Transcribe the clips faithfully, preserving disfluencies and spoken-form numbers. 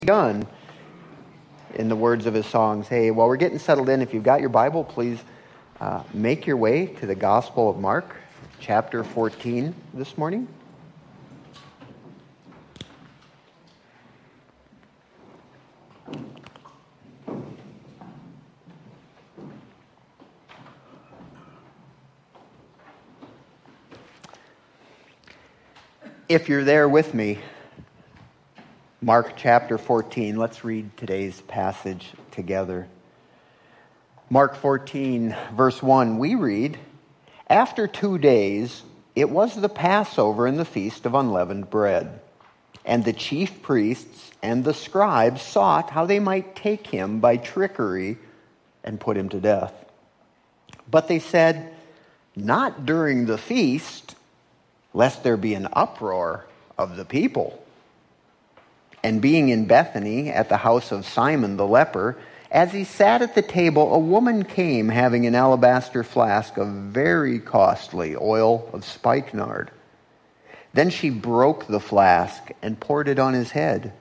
begun in the words of his songs. Hey, while we're getting settled in, if you've got your Bible, please uh, make your way to the Gospel of Mark, chapter fourteen this morning. If you're there with me, Mark chapter fourteen, let's read today's passage together. Mark fourteen, verse one, we read, "After two days, it was the Passover and the feast of unleavened bread. And the chief priests and the scribes sought how they might take him by trickery and put him to death. But they said, 'Not during the feast, lest there be an uproar of the people.' And being in Bethany at the house of Simon the leper, as he sat at the table, a woman came having an alabaster flask of very costly oil of spikenard. Then she broke the flask and poured it on his head.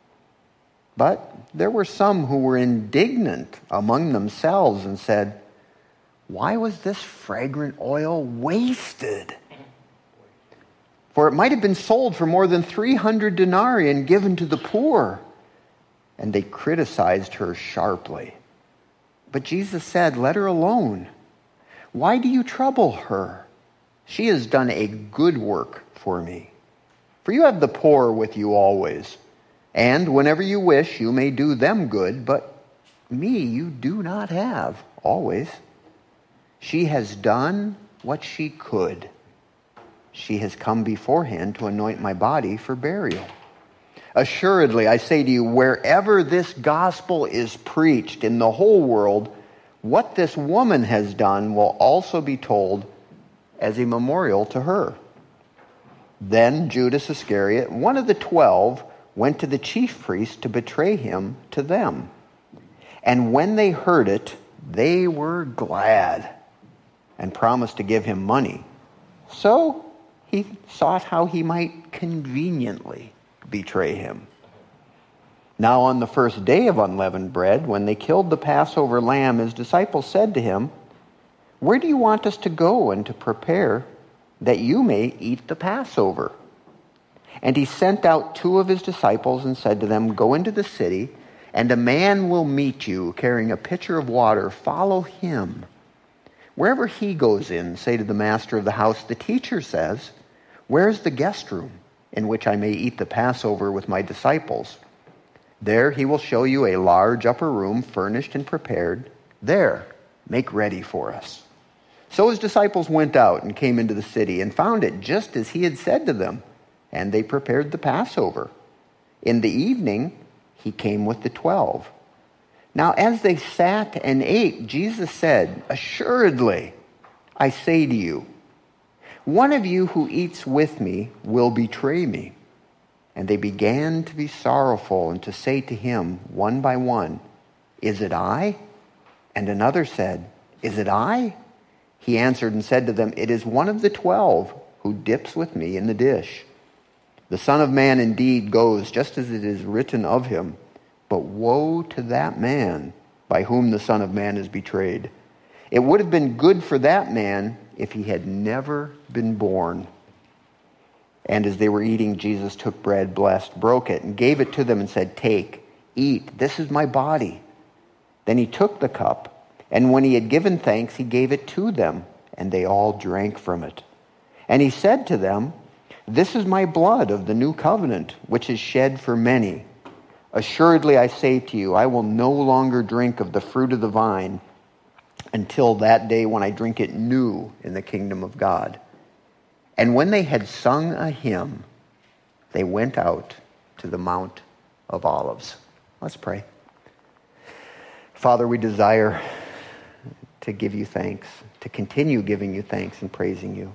But there were some who were indignant among themselves and said, 'Why was this fragrant oil wasted? For it might have been sold for more than three hundred denarii and given to the poor.' And they criticized her sharply. But Jesus said, 'Let her alone. Why do you trouble her? She has done a good work for me. For you have the poor with you always, and whenever you wish, you may do them good, but me you do not have always. She has done what she could. She has come beforehand to anoint my body for burial. Assuredly, I say to you, wherever this gospel is preached in the whole world, what this woman has done will also be told as a memorial to her.' Then Judas Iscariot, one of the twelve, went to the chief priests to betray him to them. And when they heard it, they were glad and promised to give him money. So he sought how he might conveniently betray him. Now on the first day of unleavened bread, when they killed the Passover lamb, his disciples said to him, 'Where do you want us to go and to prepare that you may eat the Passover?' And he sent out two of his disciples and said to them, 'Go into the city, and a man will meet you carrying a pitcher of water. Follow him. Wherever he goes in, say to the master of the house, the teacher says, "Where is the guest room in which I may eat the Passover with my disciples?" There he will show you a large upper room furnished and prepared. There, make ready for us." So his disciples went out and came into the city and found it just as he had said to them, and they prepared the Passover. In the evening, he came with the twelve. Now as they sat and ate, Jesus said, "Assuredly, I say to you, one of you who eats with me will betray me." And they began to be sorrowful and to say to him one by one, "Is it I?" And another said, "Is it I?" He answered and said to them, "It is one of the twelve who dips with me in the dish. The Son of Man indeed goes just as it is written of him, but woe to that man by whom the Son of Man is betrayed. It would have been good for that man if he had never been born." And as they were eating, Jesus took bread, blessed, broke it, and gave it to them and said, "Take, eat, this is my body." Then he took the cup, and when he had given thanks, he gave it to them, and they all drank from it. And he said to them, "This is my blood of the new covenant, which is shed for many. Assuredly, I say to you, I will no longer drink of the fruit of the vine until that day when I drink it new in the kingdom of God." And when they had sung a hymn, they went out to the Mount of Olives. Let's pray. Father, we desire to give you thanks, to continue giving you thanks and praising you.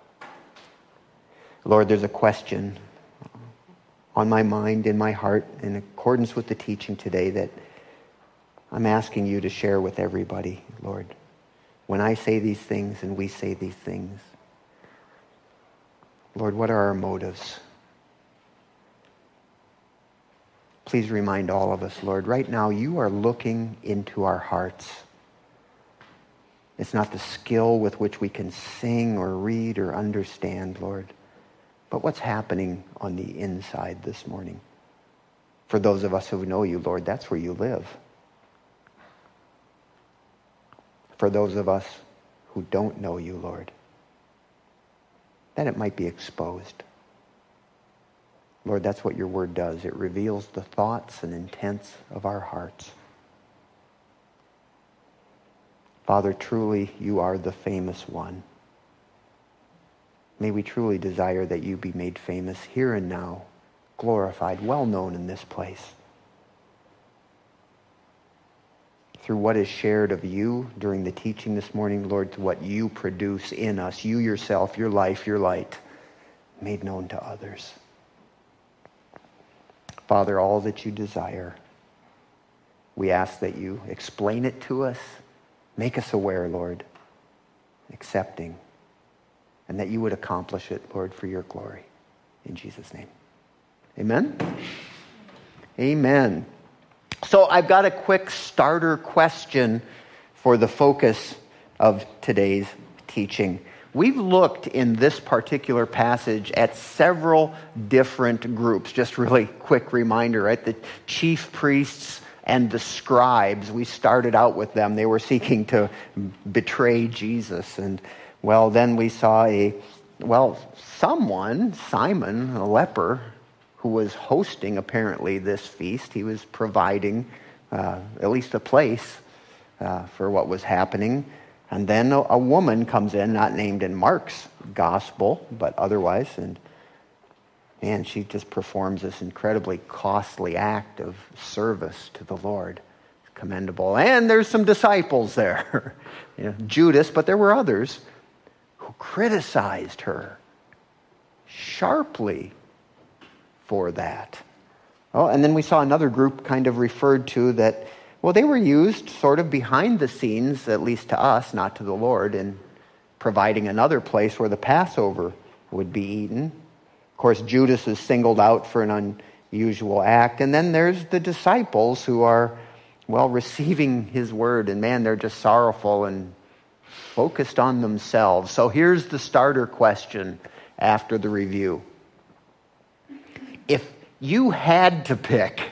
Lord, there's a question on my mind, in my heart, in accordance with the teaching today that I'm asking you to share with everybody, Lord. When I say these things and we say these things, Lord, what are our motives? Please remind all of us, Lord, right now you are looking into our hearts. It's not the skill with which we can sing or read or understand, Lord, but what's happening on the inside this morning. For those of us who know you, Lord, that's where you live. For those of us who don't know you, Lord, then it might be exposed. Lord, that's what your word does. It reveals the thoughts and intents of our hearts. Father, truly you are the famous one. May we truly desire that you be made famous here and now, glorified, well known in this place. Through what is shared of you during the teaching this morning, Lord, to what you produce in us, you yourself, your life, your light, made known to others. Father, all that you desire, we ask that you explain it to us, make us aware, Lord, accepting, and that you would accomplish it, Lord, for your glory. In Jesus' name. Amen? Amen. So I've got a quick starter question for the focus of today's teaching. We've looked in this particular passage at several different groups. Just really quick reminder, right? The chief priests and the scribes, we started out with them. They were seeking to betray Jesus. And, well, then we saw a, well, someone, Simon, a leper, who was hosting, apparently, this feast. He was providing uh, at least a place uh, for what was happening. And then a, a woman comes in, not named in Mark's gospel, but otherwise, and man, she just performs this incredibly costly act of service to the Lord. It's commendable. And there's some disciples there. you know, Judas, but there were others who criticized her sharply for that. Oh, and then we saw another group kind of referred to that, well, they were used sort of behind the scenes, at least to us, not to the Lord, in providing another place where the Passover would be eaten. Of course, Judas is singled out for an unusual act. And then there's the disciples who are, well, receiving his word. And man, they're just sorrowful and focused on themselves. So here's the starter question after the review. If you had to pick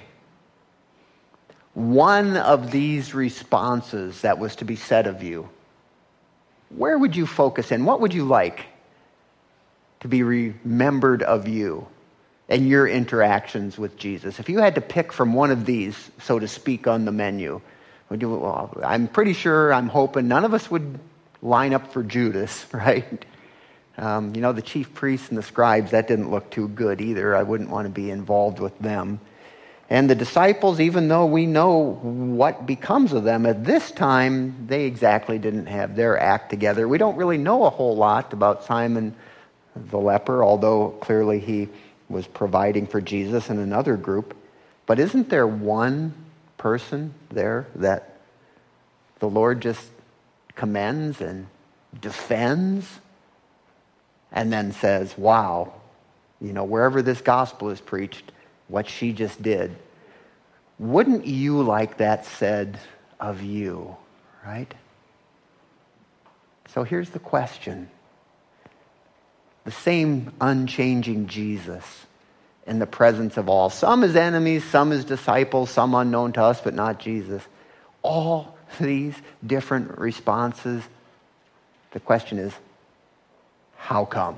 one of these responses that was to be said of you, where would you focus in? What would you like to be remembered of you and your interactions with Jesus? If you had to pick from one of these, so to speak, on the menu, would you, well, I'm pretty sure, I'm hoping none of us would line up for Judas, right? Um, you know, the chief priests and the scribes, that didn't look too good either. I wouldn't want to be involved with them. And the disciples, even though we know what becomes of them at this time, they exactly didn't have their act together. We don't really know a whole lot about Simon the leper, although clearly he was providing for Jesus in another group. But isn't there one person there that the Lord just commends and defends? And then says, wow, you know, wherever this gospel is preached, what she just did. Wouldn't you like that said of you, right? So here's the question. The same unchanging Jesus in the presence of all. Some as enemies, some as disciples, some unknown to us, but not Jesus. All these different responses. The question is, how come?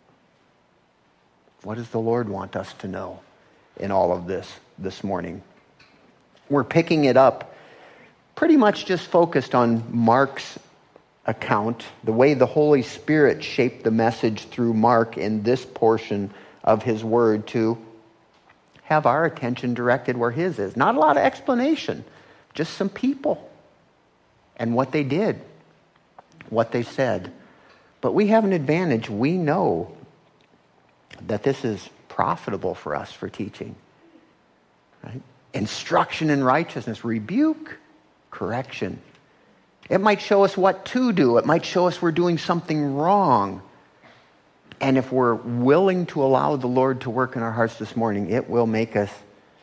What does the Lord want us to know in all of this this morning? We're picking it up pretty much just focused on Mark's account, the way the Holy Spirit shaped the message through Mark in this portion of his word to have our attention directed where his is. Not a lot of explanation, just some people and what they did, what they said. But we have an advantage. We know that this is profitable for us for teaching. Right? Instruction in righteousness, rebuke, correction. It might show us what to do. It might show us we're doing something wrong. And if we're willing to allow the Lord to work in our hearts this morning, it will make us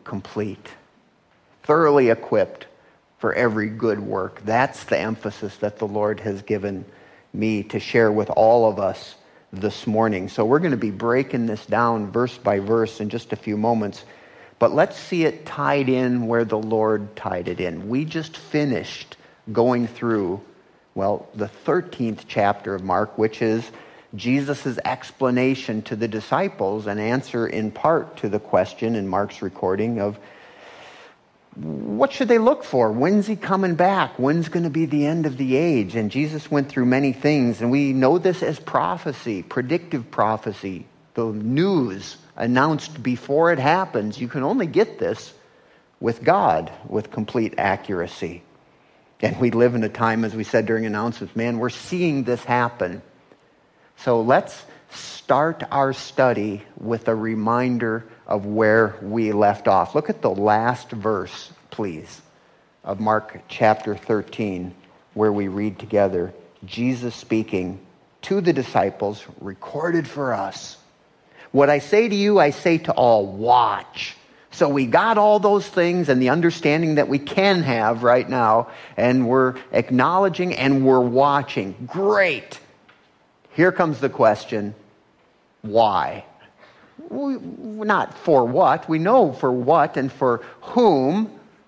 complete, thoroughly equipped for every good work. That's the emphasis that the Lord has given me to share with all of us this morning. So we're going to be breaking this down verse by verse in just a few moments. But let's see it tied in where the Lord tied it in. We just finished going through, well, the thirteenth chapter of Mark, which is Jesus' explanation to the disciples, an answer in part to the question in Mark's recording of what should they look for? When's he coming back? When's going to be the end of the age? And Jesus went through many things, and we know this as prophecy, predictive prophecy, the news announced before it happens. You can only get this with God, with complete accuracy. And we live in a time, as we said during announcements, man, we're seeing this happen. So let's start our study with a reminder of where we left off. Look at the last verse, please, of Mark chapter thirteen, where we read together, Jesus speaking to the disciples, recorded for us. What I say to you, I say to all, watch. So we got all those things and the understanding that we can have right now, and we're acknowledging and we're watching. Great. Here comes the question, why? We, not for what. We know for what and for whom.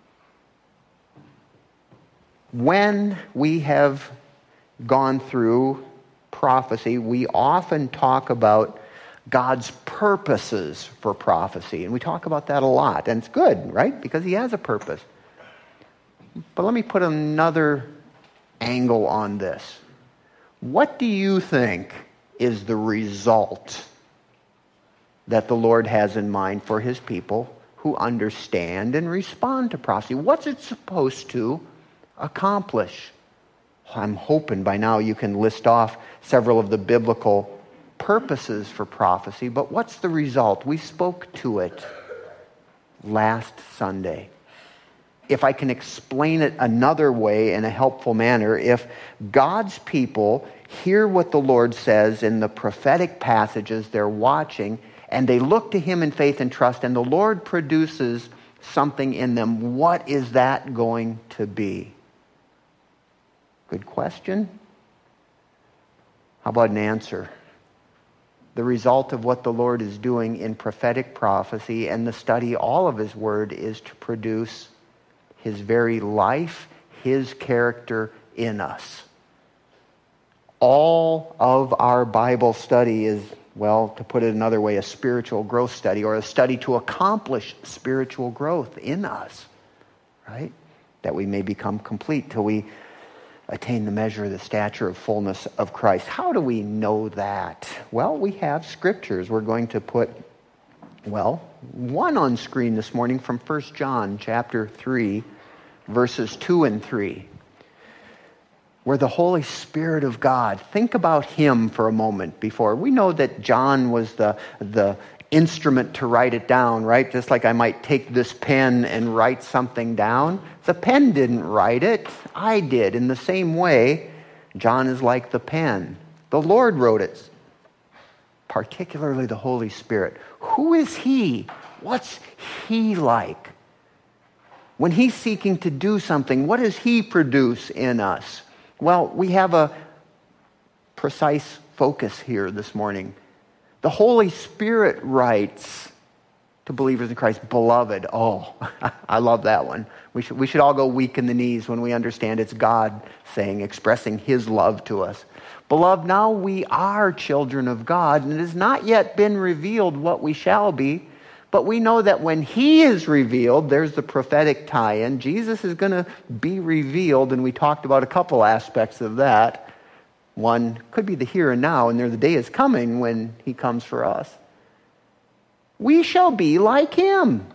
When we have gone through prophecy, we often talk about God's purposes for prophecy. And we talk about that a lot. And it's good, right? Because he has a purpose. But let me put another angle on this. What do you think is the result that the Lord has in mind for his people who understand and respond to prophecy? What's it supposed to accomplish? I'm hoping by now you can list off several of the biblical purposes for prophecy, but what's the result? We spoke to it last Sunday. If I can explain it another way in a helpful manner, if God's people hear what the Lord says in the prophetic passages they're watching, and they look to him in faith and trust, and the Lord produces something in them, what is that going to be? Good question. How about an answer? The result of what the Lord is doing in prophetic prophecy and the study all of his word is to produce his very life, his character in us. All of our Bible study is, well, to put it another way, a spiritual growth study, or a study to accomplish spiritual growth in us, right? That we may become complete till we attain the measure of the stature of fullness of Christ. How do we know that? Well, we have scriptures. We're going to put, well, one on screen this morning from First John chapter three, verses two and three, where the Holy Spirit of God, think about him for a moment before. We know that John was the, the instrument to write it down, right? Just like I might take this pen and write something down. The pen didn't write it. I did. In the same way, John is like the pen. The Lord wrote it, particularly the Holy Spirit. Who is he? What's he like? When he's seeking to do something, what does he produce in us? Well, we have a precise focus here this morning. The Holy Spirit writes to believers in Christ, beloved. Oh, I love that one. We should, we should all go weak in the knees when we understand it's God saying, expressing his love to us. Beloved, now we are children of God, and it has not yet been revealed what we shall be. But we know that when he is revealed, there's the prophetic tie-in. Jesus is going to be revealed, and we talked about a couple aspects of that. One could be the here and now, and there the day is coming when he comes for us. We shall be like him.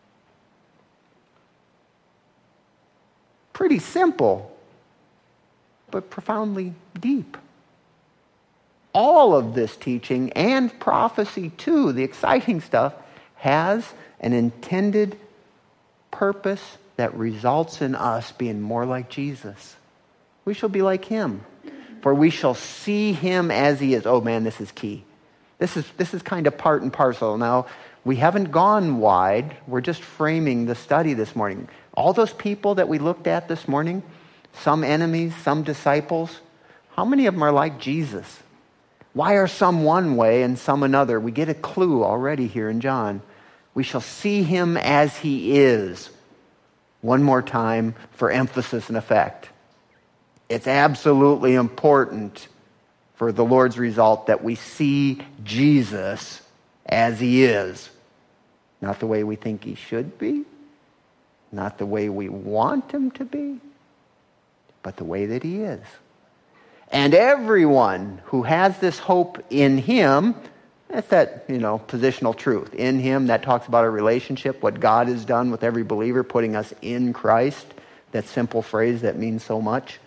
Pretty simple, but profoundly deep. All of this teaching and prophecy too, the exciting stuff, has an intended purpose that results in us being more like Jesus. We shall be like him, for we shall see him as he is. Oh man, this is key. This is this is kind of part and parcel. Now, We haven't gone wide. We're just framing the study this morning. All those people that we looked at this morning, some enemies, some disciples, how many of them are like Jesus? Why are some one way and some another? We get a clue already here in John. We shall see him as he is. One more time for emphasis and effect. It's absolutely important for the Lord's result that we see Jesus as he is. Not the way we think he should be, not the way we want him to be, but the way that he is. And everyone who has this hope in him, that's that, you know, positional truth. In him, that talks about a relationship, what God has done with every believer, putting us in Christ. That simple phrase that means so much.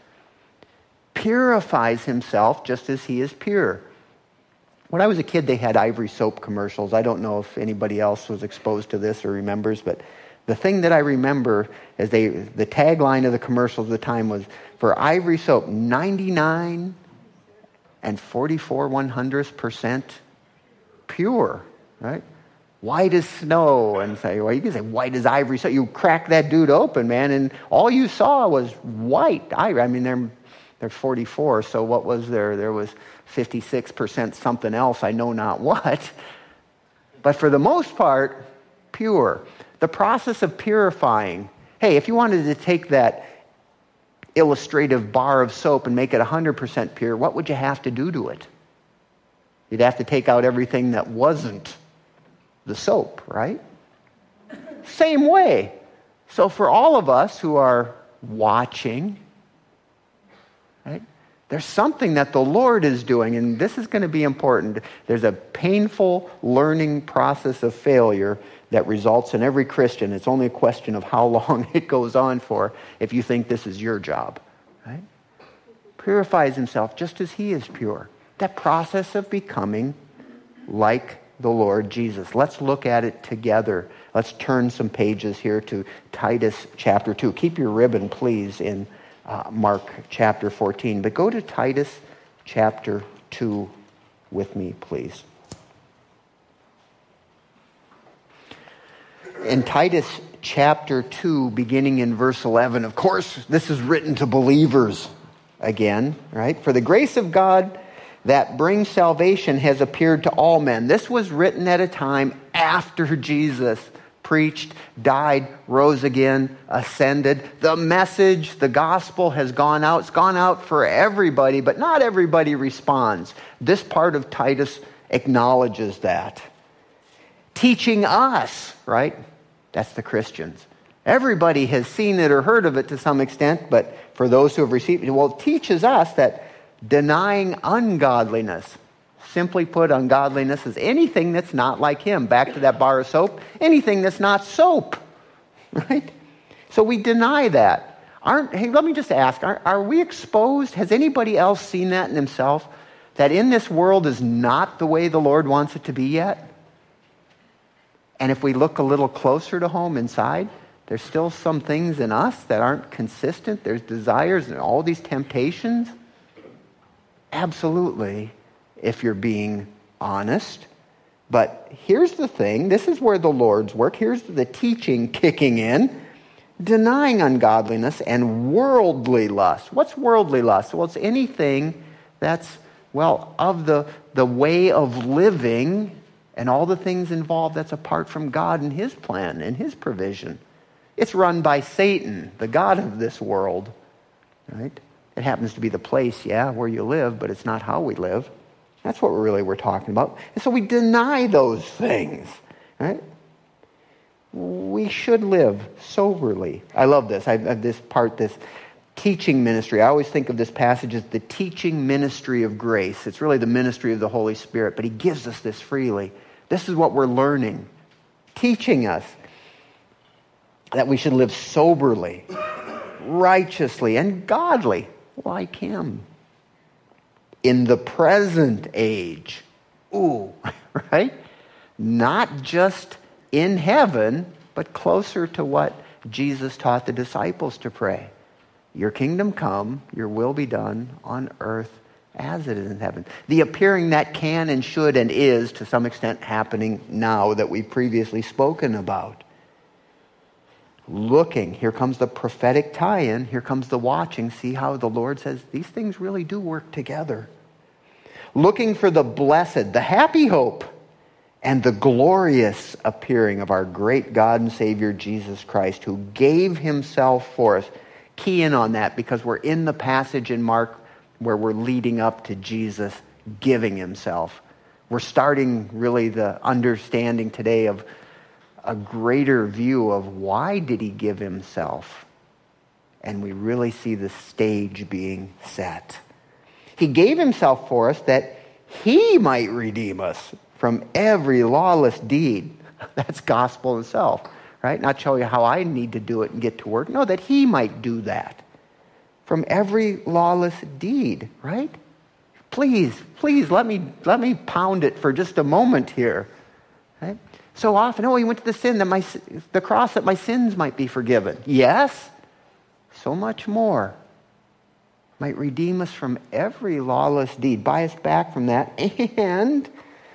Purifies himself just as he is pure. When I was a kid, they had Ivory soap commercials. I don't know if anybody else was exposed to this or remembers, but the thing that I remember is they the tagline of the commercials at the time was, for Ivory soap, ninety-nine and forty-four one hundredths percent pure, right? White as snow, and say, well, you can say white as ivory. So you crack that dude open, man, and all you saw was white ivory. I mean, they're they're forty-four. So what was there? There was fifty-six percent something else. I know not what, but for the most part, pure. The process of purifying. Hey, if you wanted to take that illustrative bar of soap and make it one hundred percent pure, what would you have to do to it? You'd have to take out everything that wasn't the soap, right? Same way. So for all of us who are watching, right, there's something that the Lord is doing, and this is going to be important. There's a painful learning process of failure that results in every Christian. It's only a question of how long it goes on for if you think this is your job, right? Purifies himself just as he is pure. That process of becoming like the Lord Jesus. Let's look at it together. Let's turn some pages here to Titus chapter two. Keep your ribbon, please, in uh, Mark chapter fourteen. But go to Titus chapter two with me, please. In Titus chapter two, beginning in verse eleven, of course, this is written to believers again, right? For the grace of God that brings salvation has appeared to all men. This was written at a time after Jesus preached, died, rose again, ascended. The message, the gospel has gone out. It's gone out for everybody, but not everybody responds. This part of Titus acknowledges that. Teaching us, right? That's the Christians. Everybody has seen it or heard of it to some extent, but for those who have received it, well, it teaches us that denying ungodliness, simply put, ungodliness is anything that's not like him. Back to that bar of soap, anything that's not soap, right? So we deny that. Aren't? Hey, let me just ask, are, are we exposed? Has anybody else seen that in himself? That in this world is not the way the Lord wants it to be yet? And if we look a little closer to home inside, there's still some things in us that aren't consistent. There's desires and all these temptations. Absolutely, if you're being honest. But here's the thing. This is where the Lord's work. Here's the teaching kicking in. Denying ungodliness and worldly lust. What's worldly lust? Well, it's anything that's, well, of the, the way of living and all the things involved that's apart from God and his plan and his provision. It's run by Satan, the god of this world, right? It happens to be the place, yeah, where you live, but it's not how we live. That's what we're really we're talking about. And so we deny those things, right? We should live soberly. I love this. I have this part, this teaching ministry. I always think of this passage as the teaching ministry of grace. It's really the ministry of the Holy Spirit, but he gives us this freely. This is what we're learning, teaching us that we should live soberly, righteously, and godly like him in the present age. Ooh, right? Not just in heaven, but closer to what Jesus taught the disciples to pray. Your kingdom come, your will be done on earth as it is in heaven. The appearing that can and should and is, to some extent, happening now that we've previously spoken about. Looking, here comes the prophetic tie-in, here comes the watching. See how the Lord says these things really do work together. Looking for the blessed, the happy hope, and the glorious appearing of our great God and Savior Jesus Christ, who gave himself for us. Key in on that, because we're in the passage in Mark where we're leading up to Jesus giving himself. We're starting really the understanding today of a greater view of why did he give himself. And we really see the stage being set. He gave himself for us that he might redeem us from every lawless deed. That's gospel itself, right? Not show you how I need to do it and get to work. No, that he might do that. From every lawless deed, right? Please, please let me let me pound it for just a moment here. Right? So often, oh, he went to the sin that my the cross that my sins might be forgiven. Yes, so much more. Might redeem us from every lawless deed, buy us back from that, and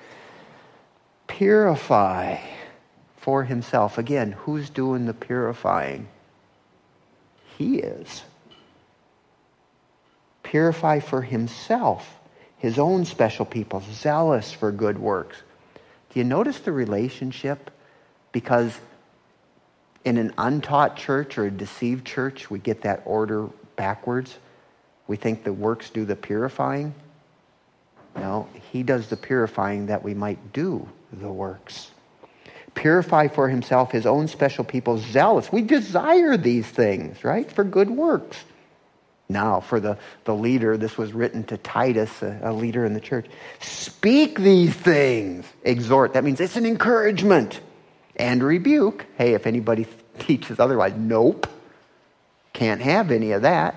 purify for himself. Again, who's doing the purifying? He is. Purify for himself, his own special people, zealous for good works. Do you notice the relationship? Because in an untaught church or a deceived church, we get that order backwards. We think the works do the purifying. No, he does the purifying that we might do the works. Purify for himself his own special people, zealous. We desire these things, right? For good works. Now, for the, the leader, this was written to Titus, a, a leader in the church. Speak these things. Exhort. That means it's an encouragement. And rebuke. Hey, if anybody teaches otherwise, nope. Can't have any of that.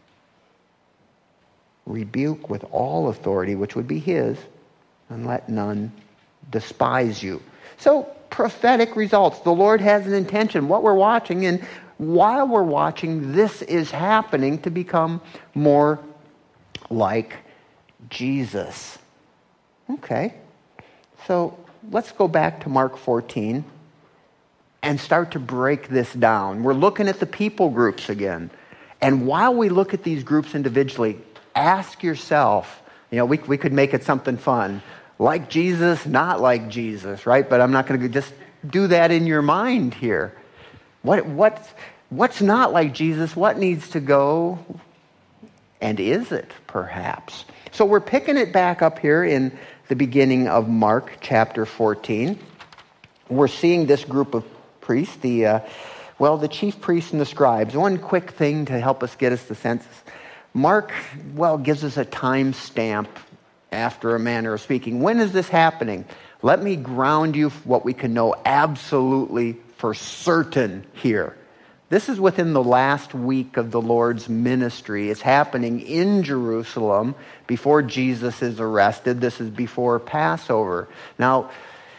Rebuke with all authority, which would be his, and let none despise you. So, prophetic results. The Lord has an intention. What we're watching, and while we're watching, this is happening to become more like Jesus. Okay. So, let's go back to Mark fourteen and start to break this down. We're looking at the people groups again. And while we look at these groups individually, ask yourself, you know, we, we could make it something fun. Like Jesus, not like Jesus, right? But I'm not going to just do that in your mind here. What, what, what's not like Jesus? What needs to go? And is it, perhaps? So we're picking it back up here in the beginning of Mark chapter fourteen. We're seeing this group of priests, the, uh, well, the chief priests and the scribes. One quick thing to help us get us the sense. Mark, well, gives us a time stamp after a manner of speaking. When is this happening? Let me ground you what we can know absolutely for certain here. This is within the last week of the Lord's ministry. It's happening in Jerusalem before Jesus is arrested. This is before Passover. Now,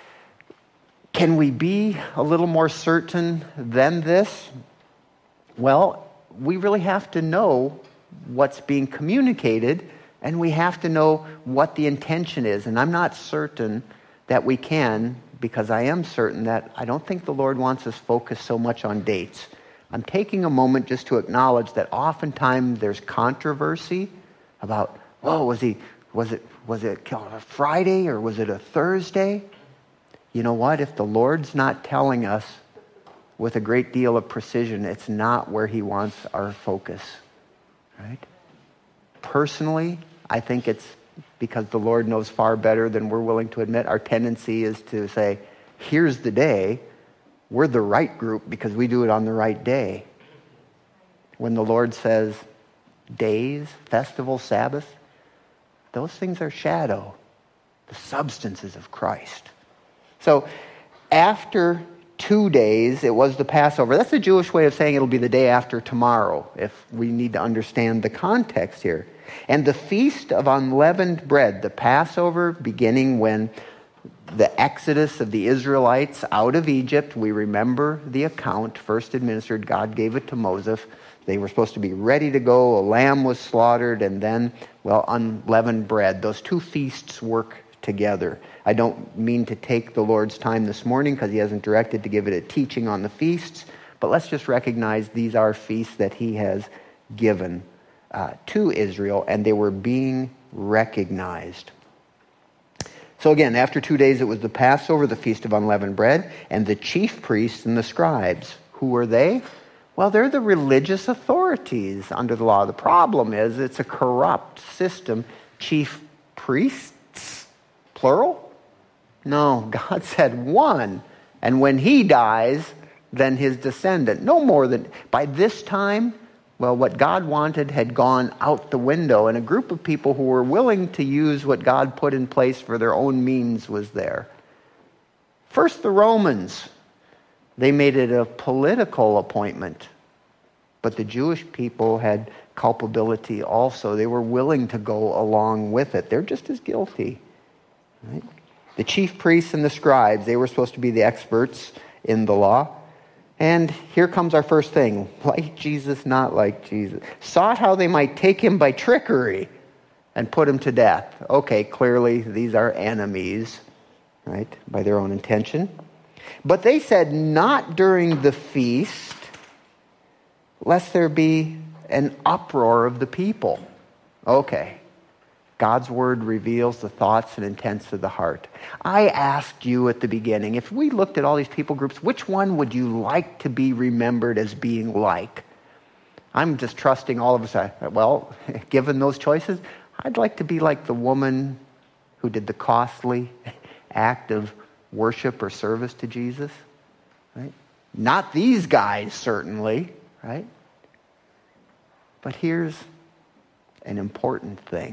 can we be a little more certain than this? Well, we really have to know what's being communicated, and we have to know what the intention is. And I'm not certain that we can, because I am certain that I don't think the Lord wants us focused so much on dates. I'm taking a moment just to acknowledge that oftentimes there's controversy about, oh, was he, was it, was it a Friday or was it a Thursday? You know what? If the Lord's not telling us with a great deal of precision, it's not where he wants our focus. Right? Personally, I think it's because the Lord knows far better than we're willing to admit. Our tendency is to say, here's the day. We're the right group because we do it on the right day. When the Lord says days, festivals, Sabbath, those things are shadow. The substances of Christ. So after two days, it was the Passover. That's the Jewish way of saying it'll be the day after tomorrow, if we need to understand the context here. And the Feast of Unleavened Bread, the Passover, beginning when the exodus of the Israelites out of Egypt. We remember the account first administered. God gave it to Moses. They were supposed to be ready to go. A lamb was slaughtered, and then, well, unleavened bread. Those two feasts work together. I don't mean to take the Lord's time this morning because he hasn't directed to give it a teaching on the feasts, but let's just recognize these are feasts that he has given uh, to Israel, and they were being recognized. So again, after two days it was the Passover, the Feast of Unleavened Bread, and the chief priests and the scribes. Who were they? Well, they're the religious authorities under the law. The problem is it's a corrupt system. Chief priests, plural? No, God said one. And when he dies, then his descendant. No more than, by this time, well, what God wanted had gone out the window, and a group of people who were willing to use what God put in place for their own means was there. First, the Romans. They made it a political appointment. But the Jewish people had culpability also. They were willing to go along with it. They're just as guilty. Right? The chief priests and the scribes, they were supposed to be the experts in the law. And here comes our first thing. Like Jesus, not like Jesus. Sought how they might take him by trickery and put him to death. Okay, clearly these are enemies, right, by their own intention. But they said, not during the feast, lest there be an uproar of the people. Okay. God's word reveals the thoughts and intents of the heart. I asked you at the beginning, if we looked at all these people groups, which one would you like to be remembered as being like? I'm just trusting all of us. Well, given those choices, I'd like to be like the woman who did the costly act of worship or service to Jesus. Right? Not these guys, certainly, right? But here's an important thing.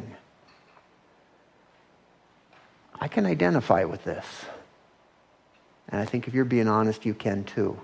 I can identify with this. And I think if you're being honest, you can too.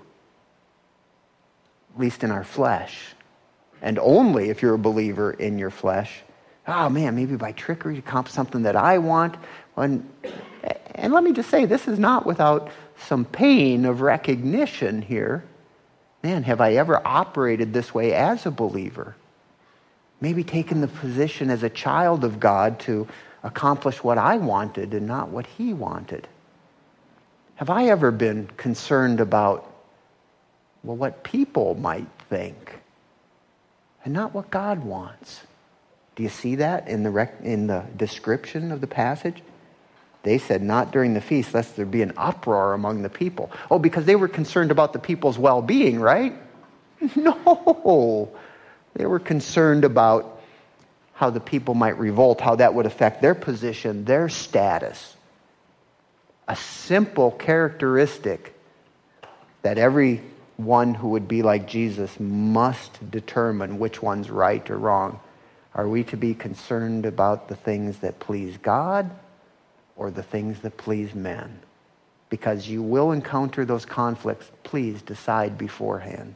At least in our flesh. And only if you're a believer in your flesh. Oh man, maybe by trickery to accomplish something that I want. And, and let me just say, this is not without some pain of recognition here. Man, have I ever operated this way as a believer? Maybe taken the position as a child of God to accomplish what I wanted and not what he wanted. Have I ever been concerned about, well, what people might think and not what God wants? Do you see that in the rec- in the description of the passage? They said, not during the feast, lest there be an uproar among the people. Oh, because they were concerned about the people's well-being, right? No. They were concerned about how the people might revolt, how that would affect their position, their status. A simple characteristic that every one who would be like Jesus must determine which one's right or wrong. Are we to be concerned about the things that please God or the things that please men? Because you will encounter those conflicts. Please decide beforehand.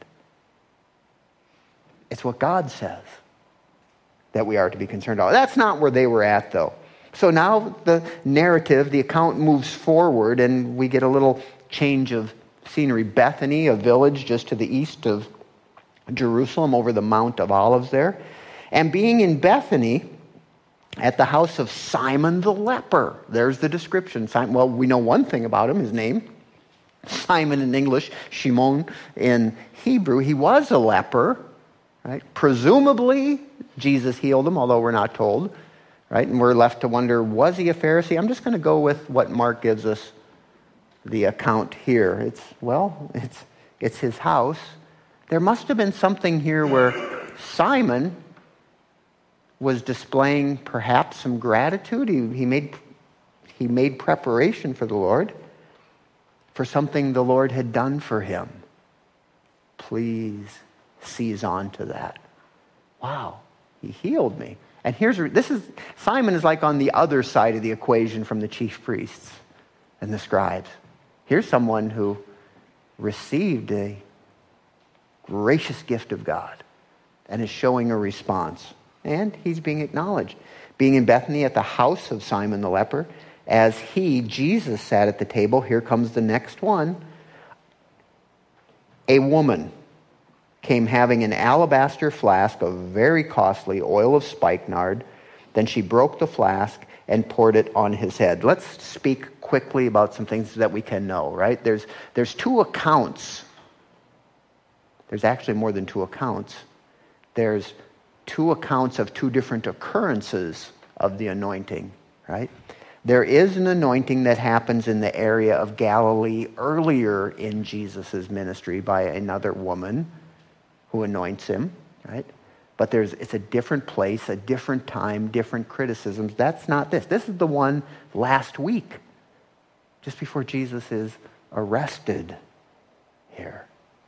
It's what God says that we are to be concerned about. That's not where they were at, though. So now the narrative, the account moves forward, and we get a little change of scenery. Bethany, a village just to the east of Jerusalem, over the Mount of Olives there. And being in Bethany, at the house of Simon the leper. There's the description. Well, we know one thing about him, his name. Simon in English, Shimon in Hebrew. He was a leper. Right? Presumably, Jesus healed him, although we're not told. Right? And we're left to wonder, was he a Pharisee? I'm just going to go with what Mark gives us the account here. It's, well, it's, it's his house. There must have been something here where Simon was displaying perhaps some gratitude. He, he made, he made preparation for the Lord, for something the Lord had done for him. Please seize on to that. Wow, he healed me. And here's, this is, Simon is like on the other side of the equation from the chief priests and the scribes. Here's someone who received a gracious gift of God and is showing a response. And he's being acknowledged. Being in Bethany at the house of Simon the leper, As he, Jesus, sat at the table, here comes the next one, a woman came having an alabaster flask of very costly oil of spikenard. Then she broke the flask and poured it on his head. Let's speak quickly about some things that we can know, right? There's, there's two accounts. There's actually more than two accounts. There's two accounts of two different occurrences of the anointing, right? There is an anointing that happens in the area of Galilee earlier in Jesus' ministry by another woman who anoints him, right? But there's it's a different place, a different time, different criticisms. That's not this. This is the one last week, just before Jesus is arrested here.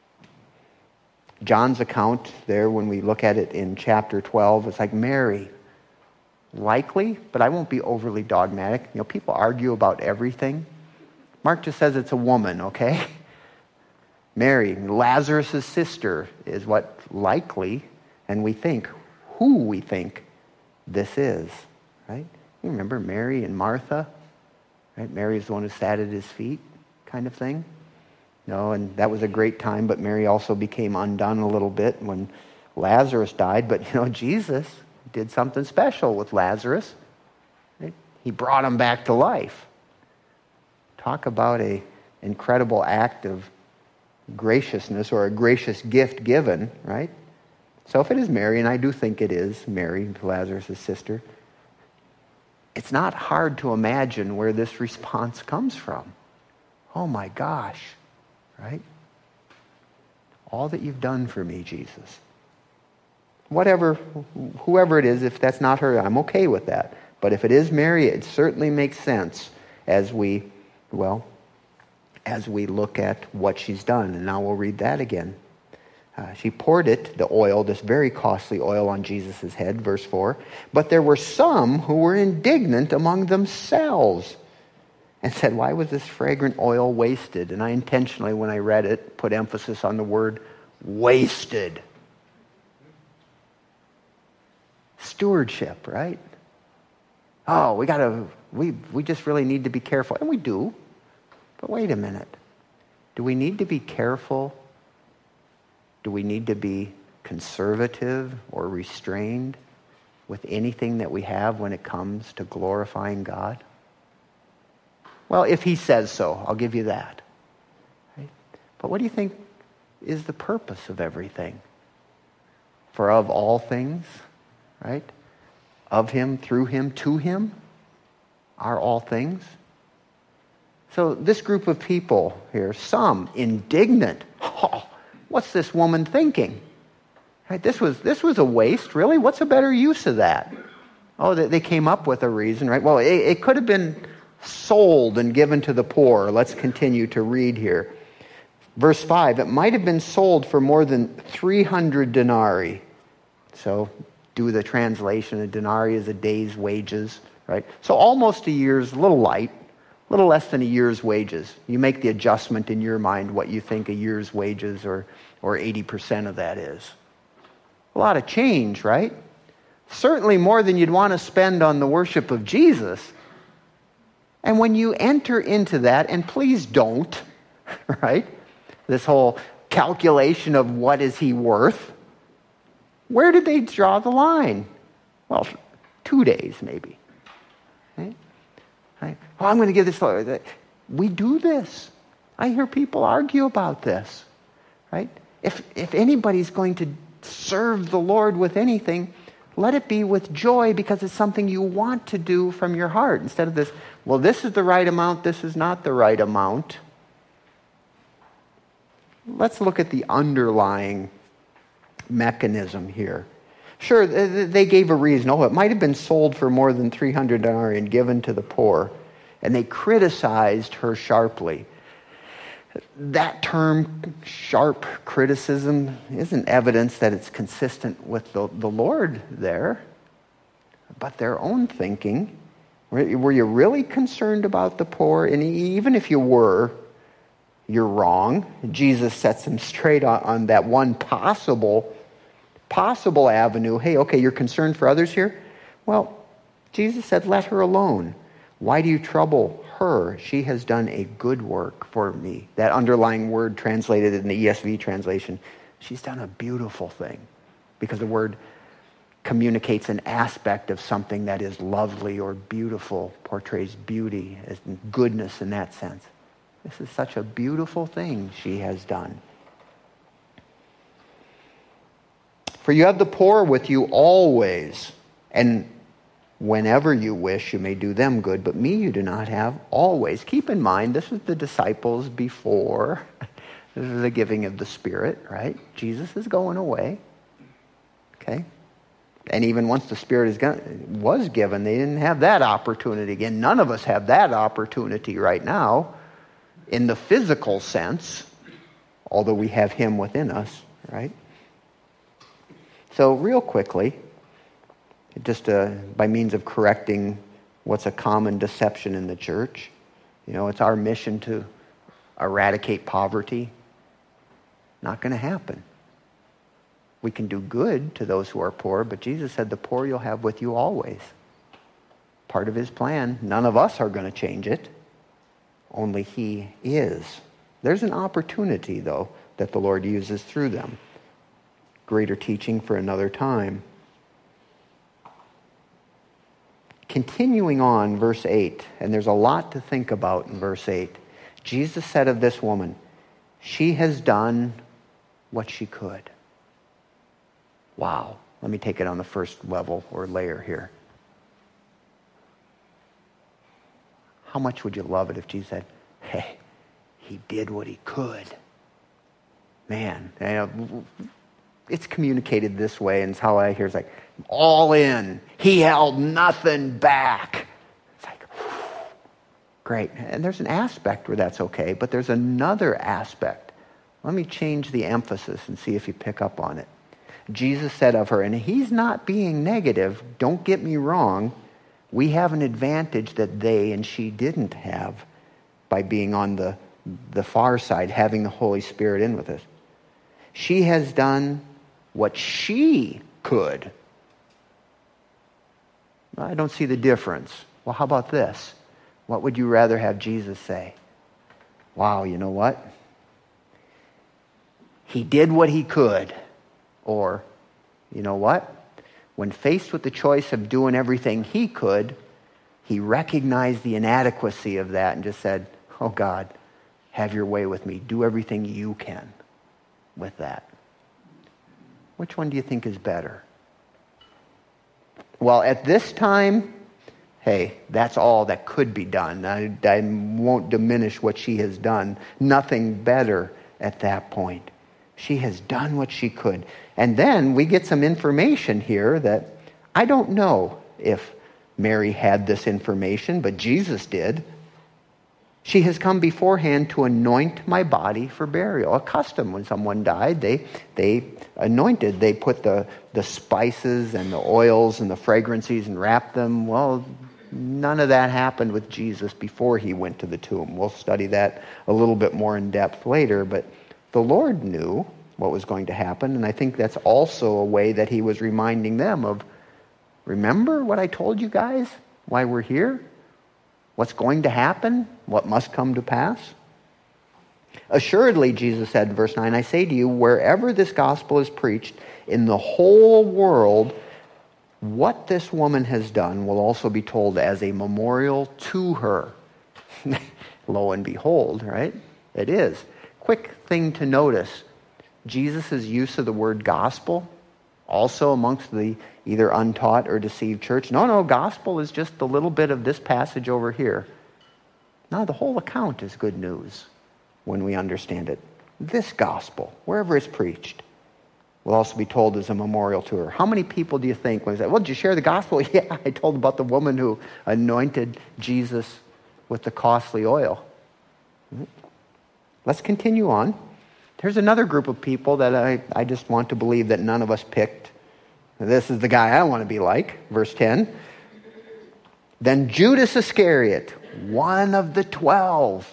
John's account there, when we look at it in chapter twelve, it's like Mary. Likely, but I won't be overly dogmatic. You know, people argue about everything. Mark just says it's a woman, okay? Mary, Lazarus' sister, is what likely, and we think, who we think this is, right? You remember Mary and Martha, right? Mary's the one who sat at his feet, kind of thing. No, and that was a great time, but Mary also became undone a little bit when Lazarus died. But, you know, Jesus did something special with Lazarus. Right? He brought him back to life. Talk about an incredible act of graciousness or a gracious gift given, right? So if it is Mary, and I do think it is Mary, Lazarus' sister, it's not hard to imagine where this response comes from. Oh my gosh, right? All that you've done for me, Jesus. Whatever, whoever it is, if that's not her, I'm okay with that. But if it is Mary, it certainly makes sense as we, well, as we look at what she's done. And now we'll read that again. Uh, she poured it, the oil, this very costly oil, on Jesus' head, verse four. But there were some who were indignant among themselves and said, why was this fragrant oil wasted? And I intentionally, when I read it, put emphasis on the word wasted. Stewardship, right? Oh, we gotta, we we just really need to be careful. And we do. But wait a minute. Do we need to be careful? Do we need to be conservative or restrained with anything that we have when it comes to glorifying God? Well, if he says so, I'll give you that. Right? But what do you think is the purpose of everything? For of all things, right? Of him, through him, to him are all things. So this group of people here, some indignant. Oh, what's this woman thinking? Right? This was this was a waste, really? What's a better use of that? Oh, they, they came up with a reason, right? Well, it, it could have been sold and given to the poor. Let's continue to read here. Verse five, it might have been sold for more than three hundred denarii. So do the translation. A denarii is a day's wages, right? So almost a year's, a little light, a little less than a year's wages. You make the adjustment in your mind what you think a year's wages or, or eighty percent of that is. A lot of change, right? Certainly more than you'd want to spend on the worship of Jesus. And when you enter into that, and please don't, right? This whole calculation of what is he worth, where did they draw the line? Well, two days maybe. Right? Right? Well, I'm going to give this. We do this. I hear people argue about this. Right? If if anybody's going to serve the Lord with anything, let it be with joy because it's something you want to do from your heart. Instead of this, well, this is the right amount, this is not the right amount. Let's look at the underlying mechanism here. Sure, they gave a reason. Oh, it might have been sold for more than three hundred denarii and given to the poor. And they criticized her sharply. That term, sharp criticism, isn't evidence that it's consistent with the, the Lord there, but their own thinking. Were you really concerned about the poor? And even if you were, you're wrong. Jesus sets them straight on, on that one possible, possible avenue. Hey, okay, you're concerned for others here? Well, Jesus said, let her alone. Why do you trouble her? She has done a good work for me. That underlying word translated in the E S V translation, she's done a beautiful thing. Because the word communicates an aspect of something that is lovely or beautiful, portrays beauty and goodness in that sense. This is such a beautiful thing she has done. For you have the poor with you always, and whenever you wish, you may do them good, but me you do not have always. Keep in mind, this was the disciples before. This is the giving of the Spirit, right? Jesus is going away. Okay? And even once the Spirit is gone, was given, they didn't have that opportunity again. None of us have that opportunity right now in the physical sense, although we have Him within us, right? So real quickly, just uh, by means of correcting what's a common deception in the church, you know, it's our mission to eradicate poverty. Not going to happen. We can do good to those who are poor, but Jesus said the poor you'll have with you always. Part of His plan. None of us are going to change it. Only He is. There's an opportunity, though, that the Lord uses through them. Greater teaching for another time. Continuing on, verse eight, and there's a lot to think about in verse eight. Jesus said of this woman, she has done what she could. Wow. Let me take it on the first level or layer here. How much would you love it if Jesus said, hey, He did what He could? Man, you know, it's communicated this way, and it's how I hear it's like, all in. He held nothing back. It's like, whew, great. And there's an aspect where that's okay, but there's another aspect. Let me change the emphasis and see if you pick up on it. Jesus said of her, and He's not being negative, don't get me wrong, we have an advantage that they and she didn't have by being on the, the far side, having the Holy Spirit in with us. She has done what she could. I don't see the difference. Well, how about this? What would you rather have Jesus say? Wow, you know what? He did what He could. Or, you know what? When faced with the choice of doing everything He could, He recognized the inadequacy of that and just said, oh God, have your way with me. Do everything You can with that. Which one do you think is better? Well, at this time, hey, that's all that could be done. I, I won't diminish what she has done. Nothing better at that point. She has done what she could. And then we get some information here that I don't know if Mary had this information, but Jesus did. She has come beforehand to anoint my body for burial. A custom when someone died, they they anointed. They put the, the spices and the oils and the fragrances and wrapped them. Well, none of that happened with Jesus before He went to the tomb. We'll study that a little bit more in depth later, but the Lord knew what was going to happen, and I think that's also a way that He was reminding them of, remember what I told you guys? Why we're here? What's going to happen? What must come to pass? Assuredly, Jesus said in verse nine, I say to you, wherever this gospel is preached in the whole world, what this woman has done will also be told as a memorial to her. Lo and behold, right? It is. Quick thing to notice, Jesus' use of the word gospel, also amongst the either untaught or deceived church. No, no, gospel is just a little bit of this passage over here. No, the whole account is good news when we understand it. This gospel, wherever it's preached, will also be told as a memorial to her. How many people do you think when they say, well, did you share the gospel? Yeah, I told about the woman who anointed Jesus with the costly oil. Let's continue on. There's another group of people that I, I just want to believe that none of us picked. This is the guy I want to be like. Verse ten. Then Judas Iscariot, one of the twelve,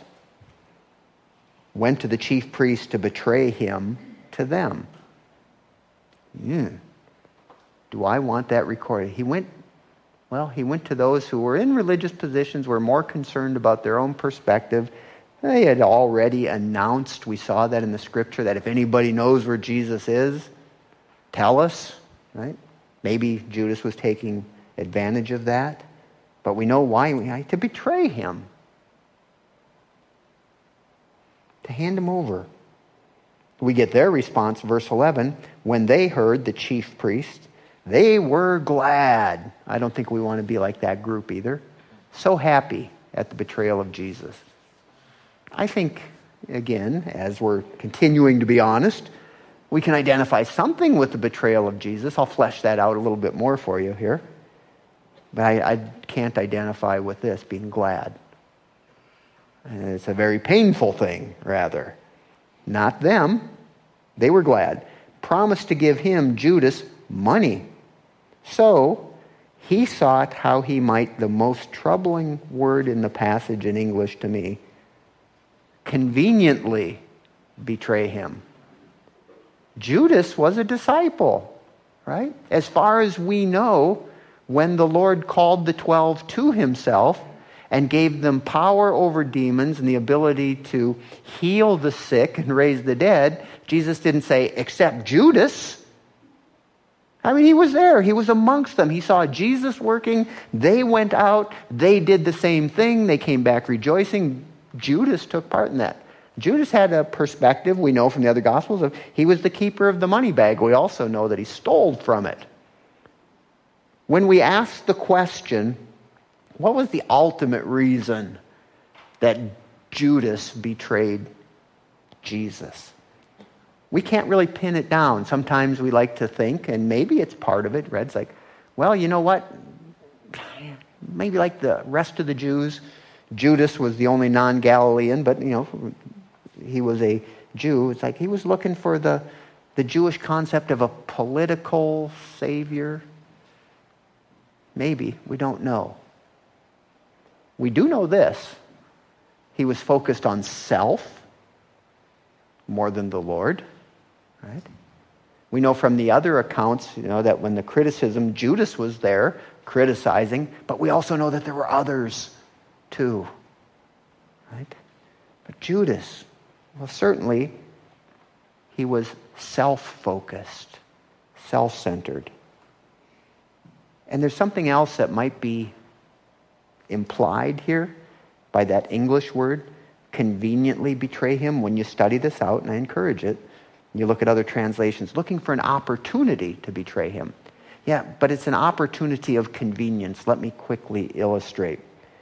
went to the chief priests to betray Him to them. Mm. Do I want that recorded? He went Well, he went to those who were in religious positions, were more concerned about their own perspective. They had already announced, we saw that in the scripture, that if anybody knows where Jesus is, tell us, right? Maybe Judas was taking advantage of that. But we know why. We had to betray him. To hand him over. We get their response, verse eleven. When they heard, the chief priest, they were glad. I don't think we want to be like that group either. So happy at the betrayal of Jesus. I think, again, as we're continuing to be honest, we can identify something with the betrayal of Jesus. I'll flesh that out a little bit more for you here. But I, I can't identify with this, being glad. And it's a very painful thing, rather. Not them. They were glad. Promised to give him, Judas, money. So he sought how he might, the most troubling word in the passage in English to me, conveniently betray him. Judas was a disciple, right? As far as we know, when the Lord called the twelve to himself and gave them power over demons and the ability to heal the sick and raise the dead, Jesus didn't say, except Judas. I mean, he was there. He was amongst them. He saw Jesus working. They went out. They did the same thing. They came back rejoicing. Judas took part in that. Judas had a perspective, we know from the other Gospels, of he was the keeper of the money bag. We also know that he stole from it. When we ask the question, what was the ultimate reason that Judas betrayed Jesus? We can't really pin it down. Sometimes we like to think, and maybe it's part of it, Red's like, well, you know what? Maybe like the rest of the Jews, Judas was the only non-Galilean, but, you know, he was a Jew. It's like he was looking for the, the Jewish concept of a political savior. Maybe. We don't know. We do know this. He was focused on self more than the Lord. Right? We know from the other accounts, you know, that when the criticism, Judas was there criticizing, but we also know that there were others too. Right? But Judas, well, certainly he was self-focused, self-centered. And there's something else that might be implied here by that English word, conveniently betray him. When you study this out, and I encourage it, you look at other translations, looking for an opportunity to betray him. Yeah, but it's an opportunity of convenience. Let me quickly illustrate.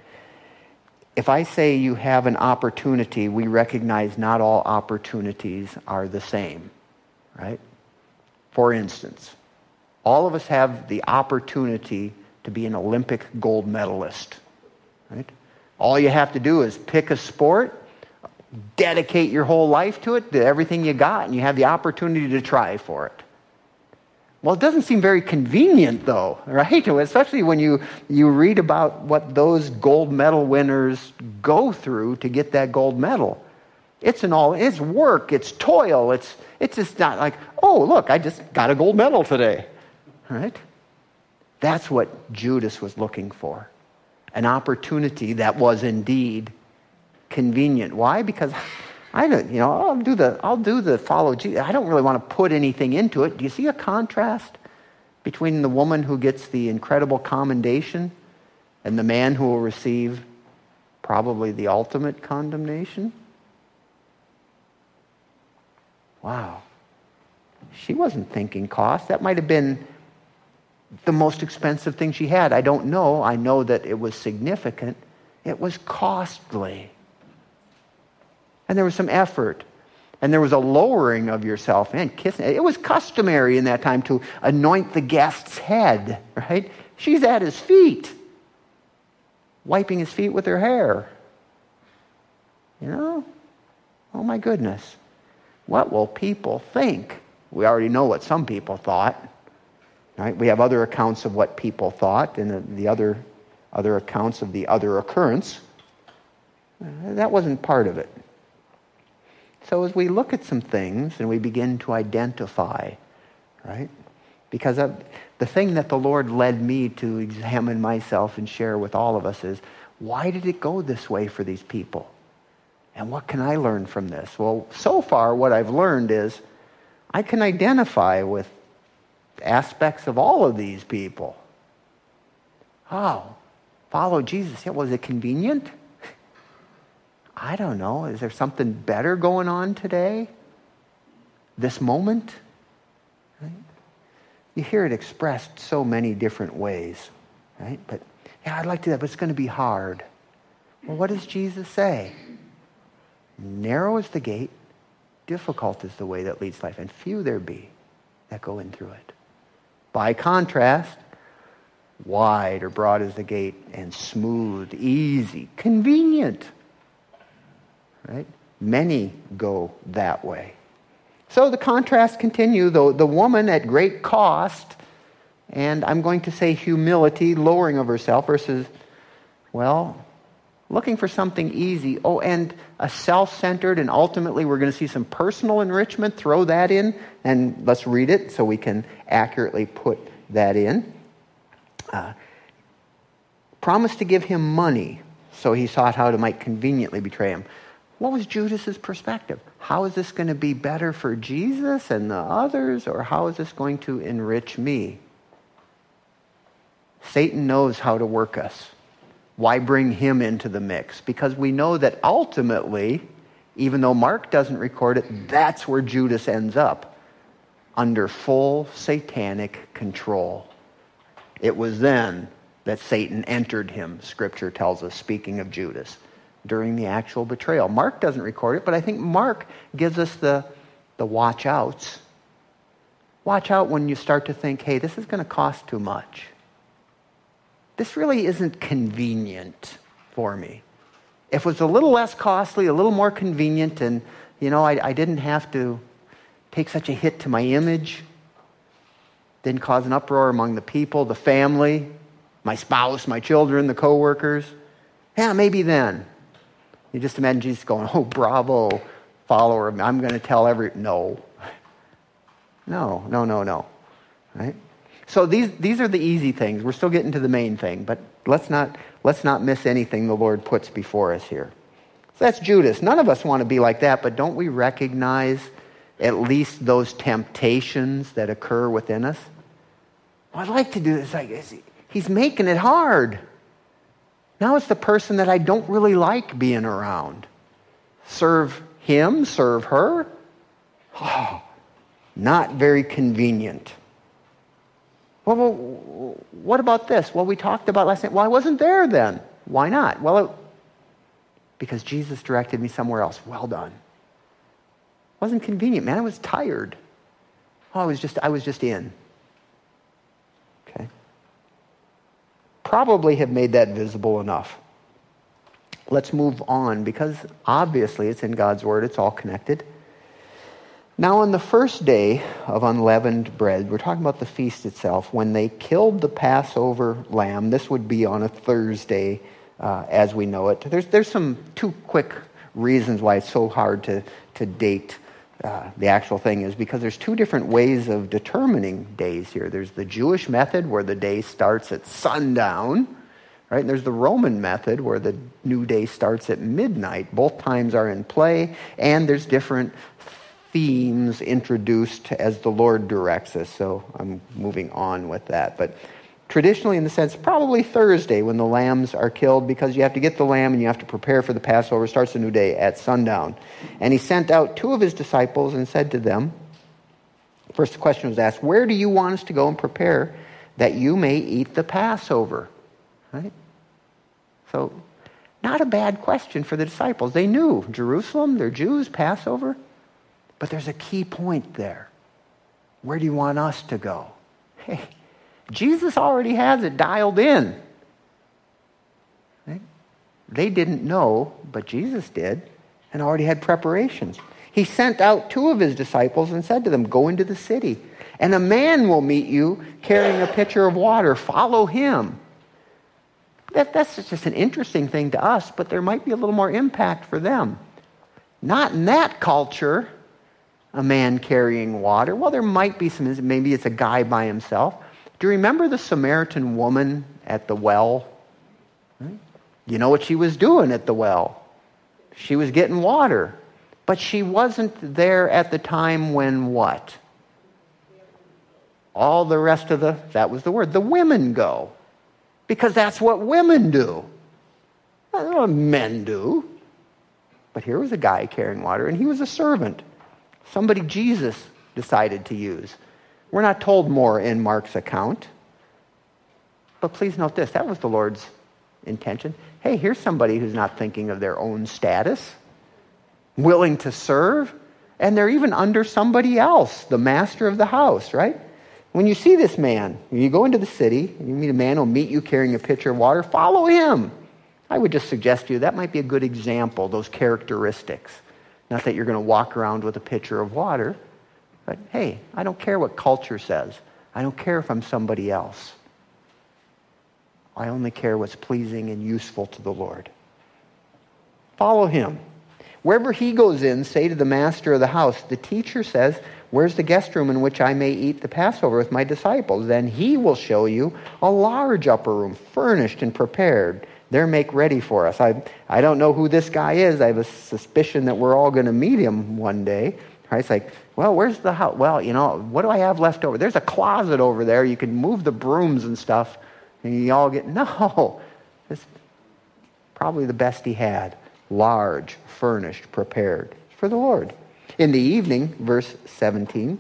If I say you have an opportunity, we recognize not all opportunities are the same, right? For instance, all of us have the opportunity to be an Olympic gold medalist, right? All you have to do is pick a sport, dedicate your whole life to it, do everything you got, and you have the opportunity to try for it. Well, it doesn't seem very convenient, though, right? Especially when you, you read about what those gold medal winners go through to get that gold medal. It's an all, it's work, it's toil, it's it's just not like, oh, look, I just got a gold medal today, right? That's what Judas was looking for. An opportunity that was indeed convenient. Why? Because I don't, you know, I'll do the, I'll do the follow Jesus. I don't really want to put anything into it. Do you see a contrast between the woman who gets the incredible commendation and the man who will receive probably the ultimate condemnation? Wow. She wasn't thinking cost. That might have been the most expensive thing she had. I don't know. I know that it was significant. It was costly. And there was some effort. And there was a lowering of yourself and kissing. It was customary in that time to anoint the guest's head, right? She's at his feet, wiping his feet with her hair. You know? Oh my goodness. What will people think? We already know what some people thought. Right? We have other accounts of what people thought and the, the other, other accounts of the other occurrence. Uh, that wasn't part of it. So as we look at some things and we begin to identify, right? Because of, the thing that the Lord led me to examine myself and share with all of us is, why did it go this way for these people? And what can I learn from this? Well, so far what I've learned is I can identify with aspects of all of these people. Oh, follow Jesus. Yeah, was it convenient? I don't know. Is there something better going on today? This moment? Right? You hear it expressed so many different ways, right? But yeah, I'd like to do that, but it's going to be hard. Well, what does Jesus say? Narrow is the gate, difficult is the way that leads to life, and few there be that go in through it. By contrast, wide or broad is the gate, and smooth, easy, convenient, right? Many go that way. So the contrasts continue. The, the woman at great cost, and I'm going to say humility, lowering of herself, versus, well, looking for something easy. Oh, and a self-centered, and ultimately we're going to see some personal enrichment. Throw that in, and let's read it so we can accurately put that in. Uh, promised to give him money, so he sought how to might conveniently betray him. What was Judas's perspective? How is this going to be better for Jesus and the others, or how is this going to enrich me? Satan knows how to work us. Why bring him into the mix? Because we know that ultimately, even though Mark doesn't record it, that's where Judas ends up, under full satanic control. It was then that Satan entered him, Scripture tells us, speaking of Judas, during the actual betrayal. Mark doesn't record it, but I think Mark gives us the, the watch outs. Watch out when you start to think, hey, this is going to cost too much. This really isn't convenient for me. If it was a little less costly, a little more convenient, and, you know, I, I didn't have to take such a hit to my image, didn't cause an uproar among the people, the family, my spouse, my children, the co-workers, yeah, maybe then. You just imagine Jesus going, oh, bravo, follower of me. I'm going to tell every... No. No, no, no, no. Right? So these these are the easy things. We're still getting to the main thing, but let's not let's not miss anything the Lord puts before us here. So that's Judas. None of us want to be like that, but don't we recognize at least those temptations that occur within us? Well, I'd like to do this. Like, he's making it hard. Now it's the person that I don't really like being around. Serve him, serve her. Oh, not very convenient. Well, well, what about this? Well, we talked about last night. Well, I wasn't there then. Why not? Well, it, because Jesus directed me somewhere else. Well done. It wasn't convenient, man. I was tired. Oh, I was just, I was just in. Okay. Probably have made that visible enough. Let's move on, because obviously it's in God's Word. It's all connected. Now, on the first day of unleavened bread, we're talking about the feast itself, when they killed the Passover lamb. This would be on a Thursday, uh, as we know it. There's there's some two quick reasons why it's so hard to, to date uh, the actual thing is because there's two different ways of determining days here. There's the Jewish method, where the day starts at sundown, right? And there's the Roman method, where the new day starts at midnight. Both times are in play, and there's different themes introduced as the Lord directs us. So I'm moving on with that. But traditionally, in the sense, probably Thursday when the lambs are killed, because you have to get the lamb and you have to prepare for the Passover. Starts a new day at sundown. And he sent out two of his disciples and said to them, first question was asked, where do you want us to go and prepare that you may eat the Passover? Right? So, not a bad question for the disciples. They knew Jerusalem, they're Jews, Passover. But there's a key point there. Where do you want us to go? Hey, Jesus already has it dialed in. Right? They didn't know, but Jesus did, and already had preparations. He sent out two of his disciples and said to them, go into the city, and a man will meet you carrying a pitcher of water. Follow him. That, that's just an interesting thing to us, but there might be a little more impact for them. Not in that culture. a man carrying water. Well, there might be some, maybe it's a guy by himself. Do you remember the Samaritan woman at the well? You know what she was doing at the well? She was getting water. But she wasn't there at the time when what? All the rest of the, that was the word, the women go. Because that's what women do. That's not what men do. But here was a guy carrying water, and he was a servant. Somebody Jesus decided to use. We're not told more in Mark's account. But please note this, that was the Lord's intention. Hey, here's somebody who's not thinking of their own status, willing to serve, and they're even under somebody else, the master of the house, right? When you see this man, you go into the city, and you meet a man who'll meet you carrying a pitcher of water, follow him. I would just suggest to you that might be a good example, those characteristics. Not that you're going to walk around with a pitcher of water, but hey, I don't care what culture says. I don't care if I'm somebody else. I only care what's pleasing and useful to the Lord. Follow him. Wherever he goes in, say to the master of the house, the teacher says, where's the guest room in which I may eat the Passover with my disciples? Then he will show you a large upper room, furnished and prepared. There make ready for us. I I don't know who this guy is. I have a suspicion that we're all going to meet him one day. Right? It's like, well, where's the house? Well, you know, what do I have left over? There's a closet over there. You can move the brooms and stuff. And you all get, no. It's probably the best he had. Large, furnished, prepared for the Lord. In the evening, verse seventeen,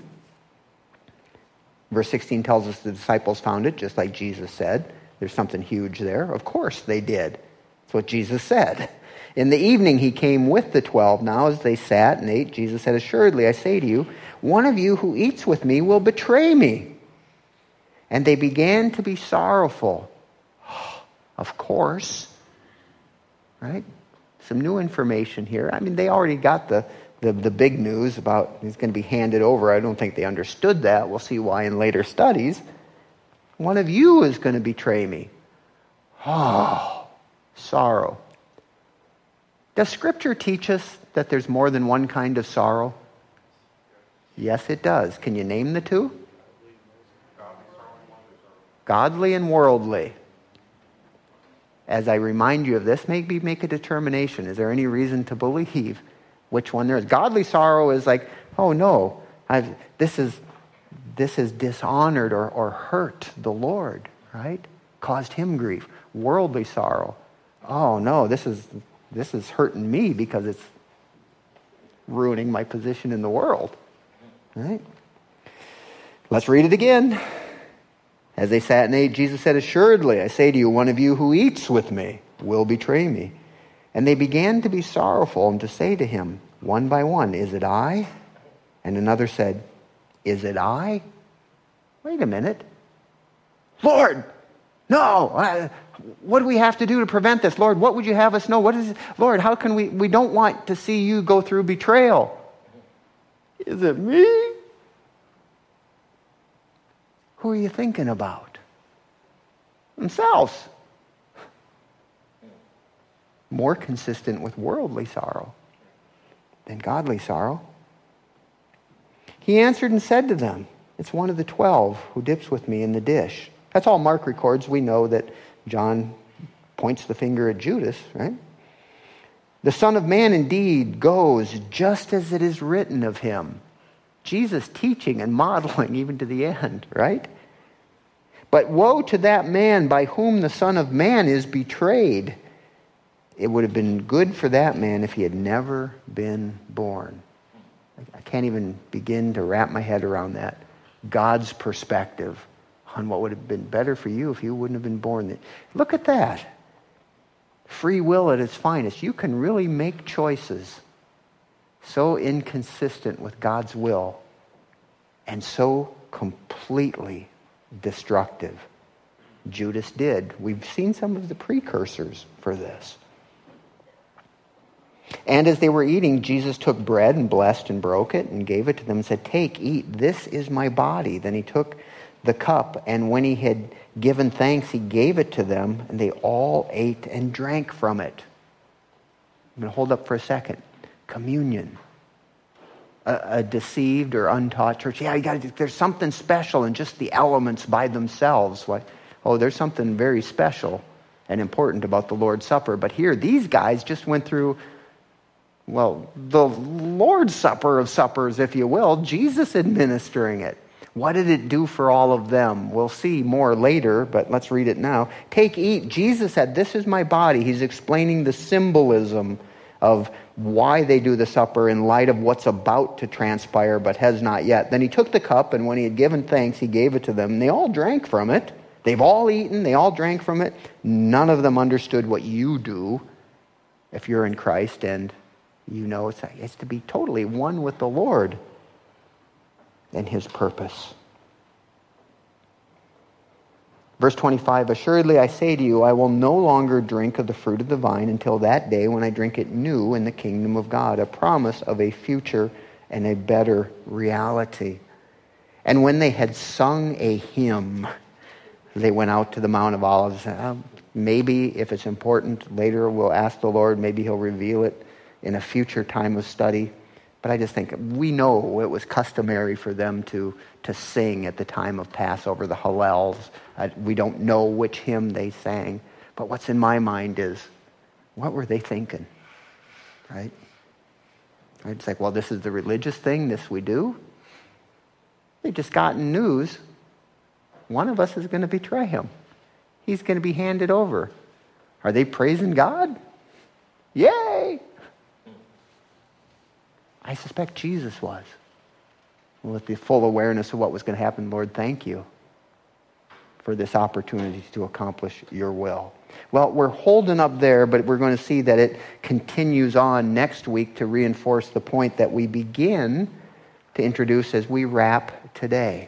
verse sixteen tells us the disciples found it, just like Jesus said. There's something huge there. Of course they did. That's what Jesus said. In the evening he came with the twelve. Now as they sat and ate, Jesus said, assuredly, I say to you, one of you who eats with me will betray me. And they began to be sorrowful. Of course. Right? Some new information here. I mean, they already got the, the, the big news about he's going to be handed over. I don't think they understood that. We'll see why in later studies. One of you is going to betray me. Oh, sorrow. Does Scripture teach us that there's more than one kind of sorrow? Yes, it does. Can you name the two? Godly and worldly. As I remind you of this, maybe make a determination. Is there any reason to believe which one there is? Godly sorrow is like, oh no, I've, this is this has dishonored or, or hurt the Lord, right? Caused him grief. Worldly sorrow. Oh no, this is this is hurting me because it's ruining my position in the world. Right? Let's read it again. As they sat and ate, Jesus said, assuredly, I say to you, one of you who eats with me will betray me. And they began to be sorrowful and to say to him, one by one, is it I? And another said, is it I? Wait a minute. Lord, no. I, what do we have to do to prevent this? Lord, what would you have us know? What is it? Lord, how can we, we don't want to see you go through betrayal. Is it me? Who are you thinking about? Themselves. More consistent with worldly sorrow than godly sorrow. He answered and said to them, it's one of the twelve who dips with me in the dish. That's all Mark records. We know that John points the finger at Judas, right? The Son of Man indeed goes just as it is written of him. Jesus teaching and modeling even to the end, right? But woe to that man by whom the Son of Man is betrayed. It would have been good for that man if he had never been born. I can't even begin to wrap my head around that. God's perspective on what would have been better for you if you wouldn't have been born. Look at that. Free will at its finest. You can really make choices so inconsistent with God's will and so completely destructive. Judas did. We've seen some of the precursors for this. And as they were eating, Jesus took bread and blessed and broke it and gave it to them and said, take, eat, this is my body. Then he took the cup, and when he had given thanks, he gave it to them, and they all ate and drank from it. I'm going to hold up for a second. Communion. a, a deceived or untaught church. Yeah, you got to, there's something special in just the elements by themselves. Like, oh, there's something very special and important about the Lord's Supper. But here, these guys just went through, well, the Lord's Supper of suppers, if you will, Jesus administering it. What did it do for all of them? We'll see more later, but let's read it now. Take, eat. Jesus said, this is my body. He's explaining the symbolism of why they do the supper in light of what's about to transpire but has not yet. Then he took the cup, and when he had given thanks, he gave it to them. And they all drank from it. They've all eaten. They all drank from it. None of them understood what you do if you're in Christ, and you know it's, it's to be totally one with the Lord and his purpose. Verse twenty-five, assuredly I say to you, I will no longer drink of the fruit of the vine until that day when I drink it new in the kingdom of God, a promise of a future and a better reality. And when they had sung a hymn, they went out to the Mount of Olives. Uh, maybe, if it's important, later we'll ask the Lord, maybe he'll reveal it in a future time of study. But I just think we know it was customary for them to, to sing at the time of Passover, the Hallels. Uh, we don't know which hymn they sang. But what's in my mind is, what were they thinking? Right? It's like, well, this is the religious thing, this we do. They just gotten news. One of us is going to betray him. He's going to be handed over. Are they praising God? Yay! I suspect Jesus was. With the full awareness of what was going to happen, Lord, thank you for this opportunity to accomplish your will. Well, we're holding up there, but we're going to see that it continues on next week to reinforce the point that we begin to introduce as we wrap today.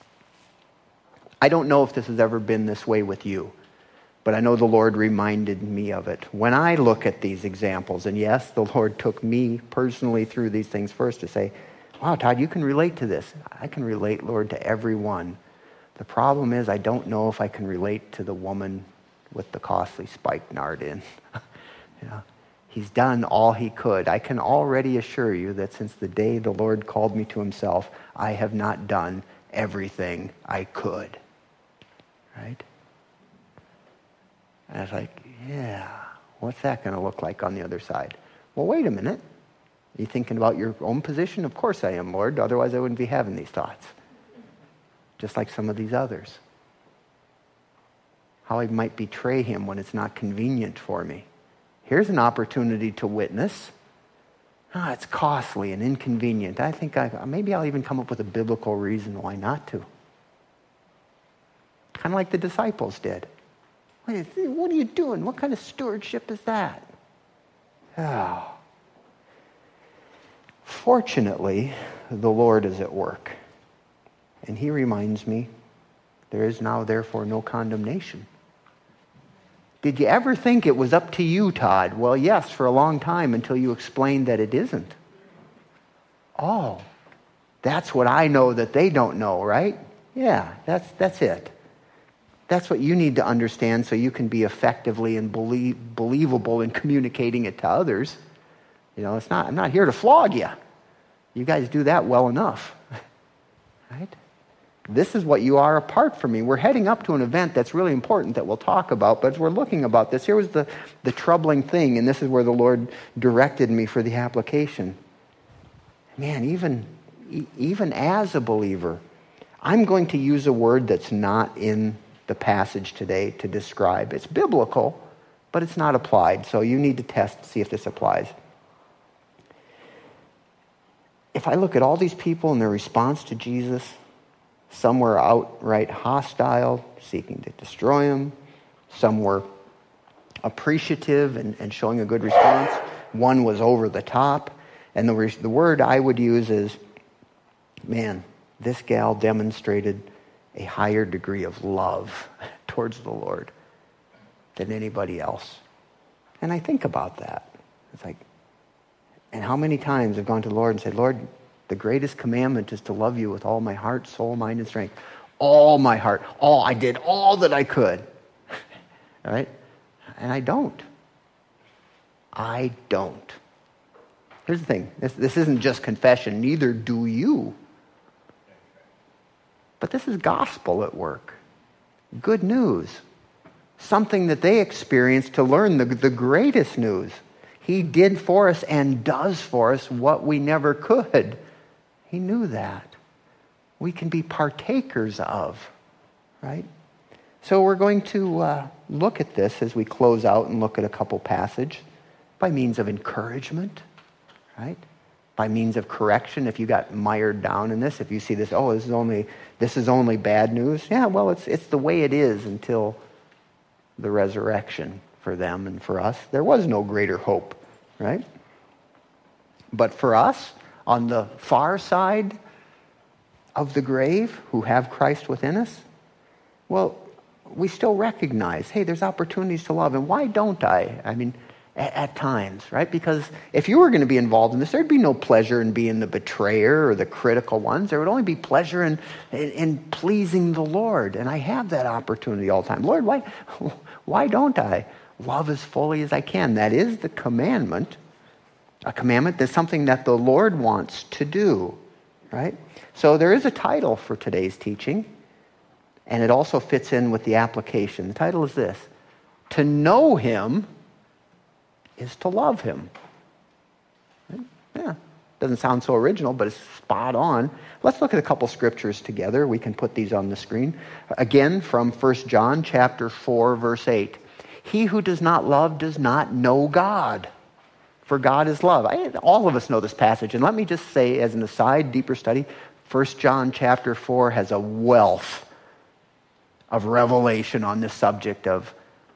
I don't know if this has ever been this way with you, but I know the Lord reminded me of it. When I look at these examples, and yes, the Lord took me personally through these things first to say, wow, Todd, you can relate to this. I can relate, Lord, to everyone. The problem is I don't know if I can relate to the woman with the costly spikenard in. You know, he's done all he could. I can already assure you that since the day the Lord called me to himself, I have not done everything I could. Right? And I was like, yeah, what's that going to look like on the other side? Well, wait a minute. Are you thinking about your own position? Of course I am, Lord. Otherwise I wouldn't be having these thoughts. Just like some of these others. How I might betray him when it's not convenient for me. Here's an opportunity to witness. Ah, it's costly and inconvenient. I think I, maybe I'll even come up with a biblical reason why not to. Kind of like the disciples did. What are you doing? What kind of stewardship is that? Oh. Fortunately, the Lord is at work. And he reminds me, there is now therefore no condemnation. Did you ever think it was up to you, Todd? Well, yes, for a long time until you explained that it isn't. Oh, that's what I know that they don't know, right? Yeah, that's that's it. That's what you need to understand so you can be effectively and believe, believable in communicating it to others. You know, it's not. I'm not here to flog you. You guys do that well enough. Right? This is what you are apart from me. We're heading up to an event that's really important that we'll talk about, but as we're looking about this, here was the, the troubling thing, and this is where the Lord directed me for the application. Man, even, even as a believer, I'm going to use a word that's not in the passage today to describe. It's biblical, but it's not applied, so you need to test to see if this applies. If I look at all these people and their response to Jesus, some were outright hostile, seeking to destroy him. Some were appreciative and, and showing a good response. One was over the top. And the, the word I would use is, man, this gal demonstrated a higher degree of love towards the Lord than anybody else. And I think about that. It's like, and how many times I've gone to the Lord and said, Lord, the greatest commandment is to love you with all my heart, soul, mind, and strength. All my heart. All. I did all that I could. All right? And I don't. I don't. Here's the thing. This, this isn't just confession. Neither do you. But this is gospel at work. Good news. Something that they experienced to learn the, the greatest news. He did for us and does for us what we never could. He knew that. We can be partakers of, right? So we're going to uh, look at this as we close out and look at a couple passages by means of encouragement, right? By means of correction. If you got mired down in this, if you see this, oh, this is only this is only bad news. Yeah, well, it's it's the way it is until the resurrection for them and for us. There was no greater hope, right? But for us, on the far side of the grave, who have Christ within us, well, we still recognize, hey, there's opportunities to love. And why don't I? I mean, at, at times, right? Because if you were going to be involved in this, there'd be no pleasure in being the betrayer or the critical ones. There would only be pleasure in, in, in pleasing the Lord. And I have that opportunity all the time. Lord, why, why don't I love as fully as I can? That is the commandment. A commandment that's something that the Lord wants to do, right? So there is a title for today's teaching. And it also fits in with the application. The title is this: to know him is to love him. Yeah, doesn't sound so original, but it's spot on. Let's look at a couple scriptures together. We can put these on the screen. Again, from First John chapter four, verse eight. He who does not love does not know God, for God is love. I, all of us know this passage. And let me just say, as an aside, deeper study, First John chapter four has a wealth of revelation on this subject of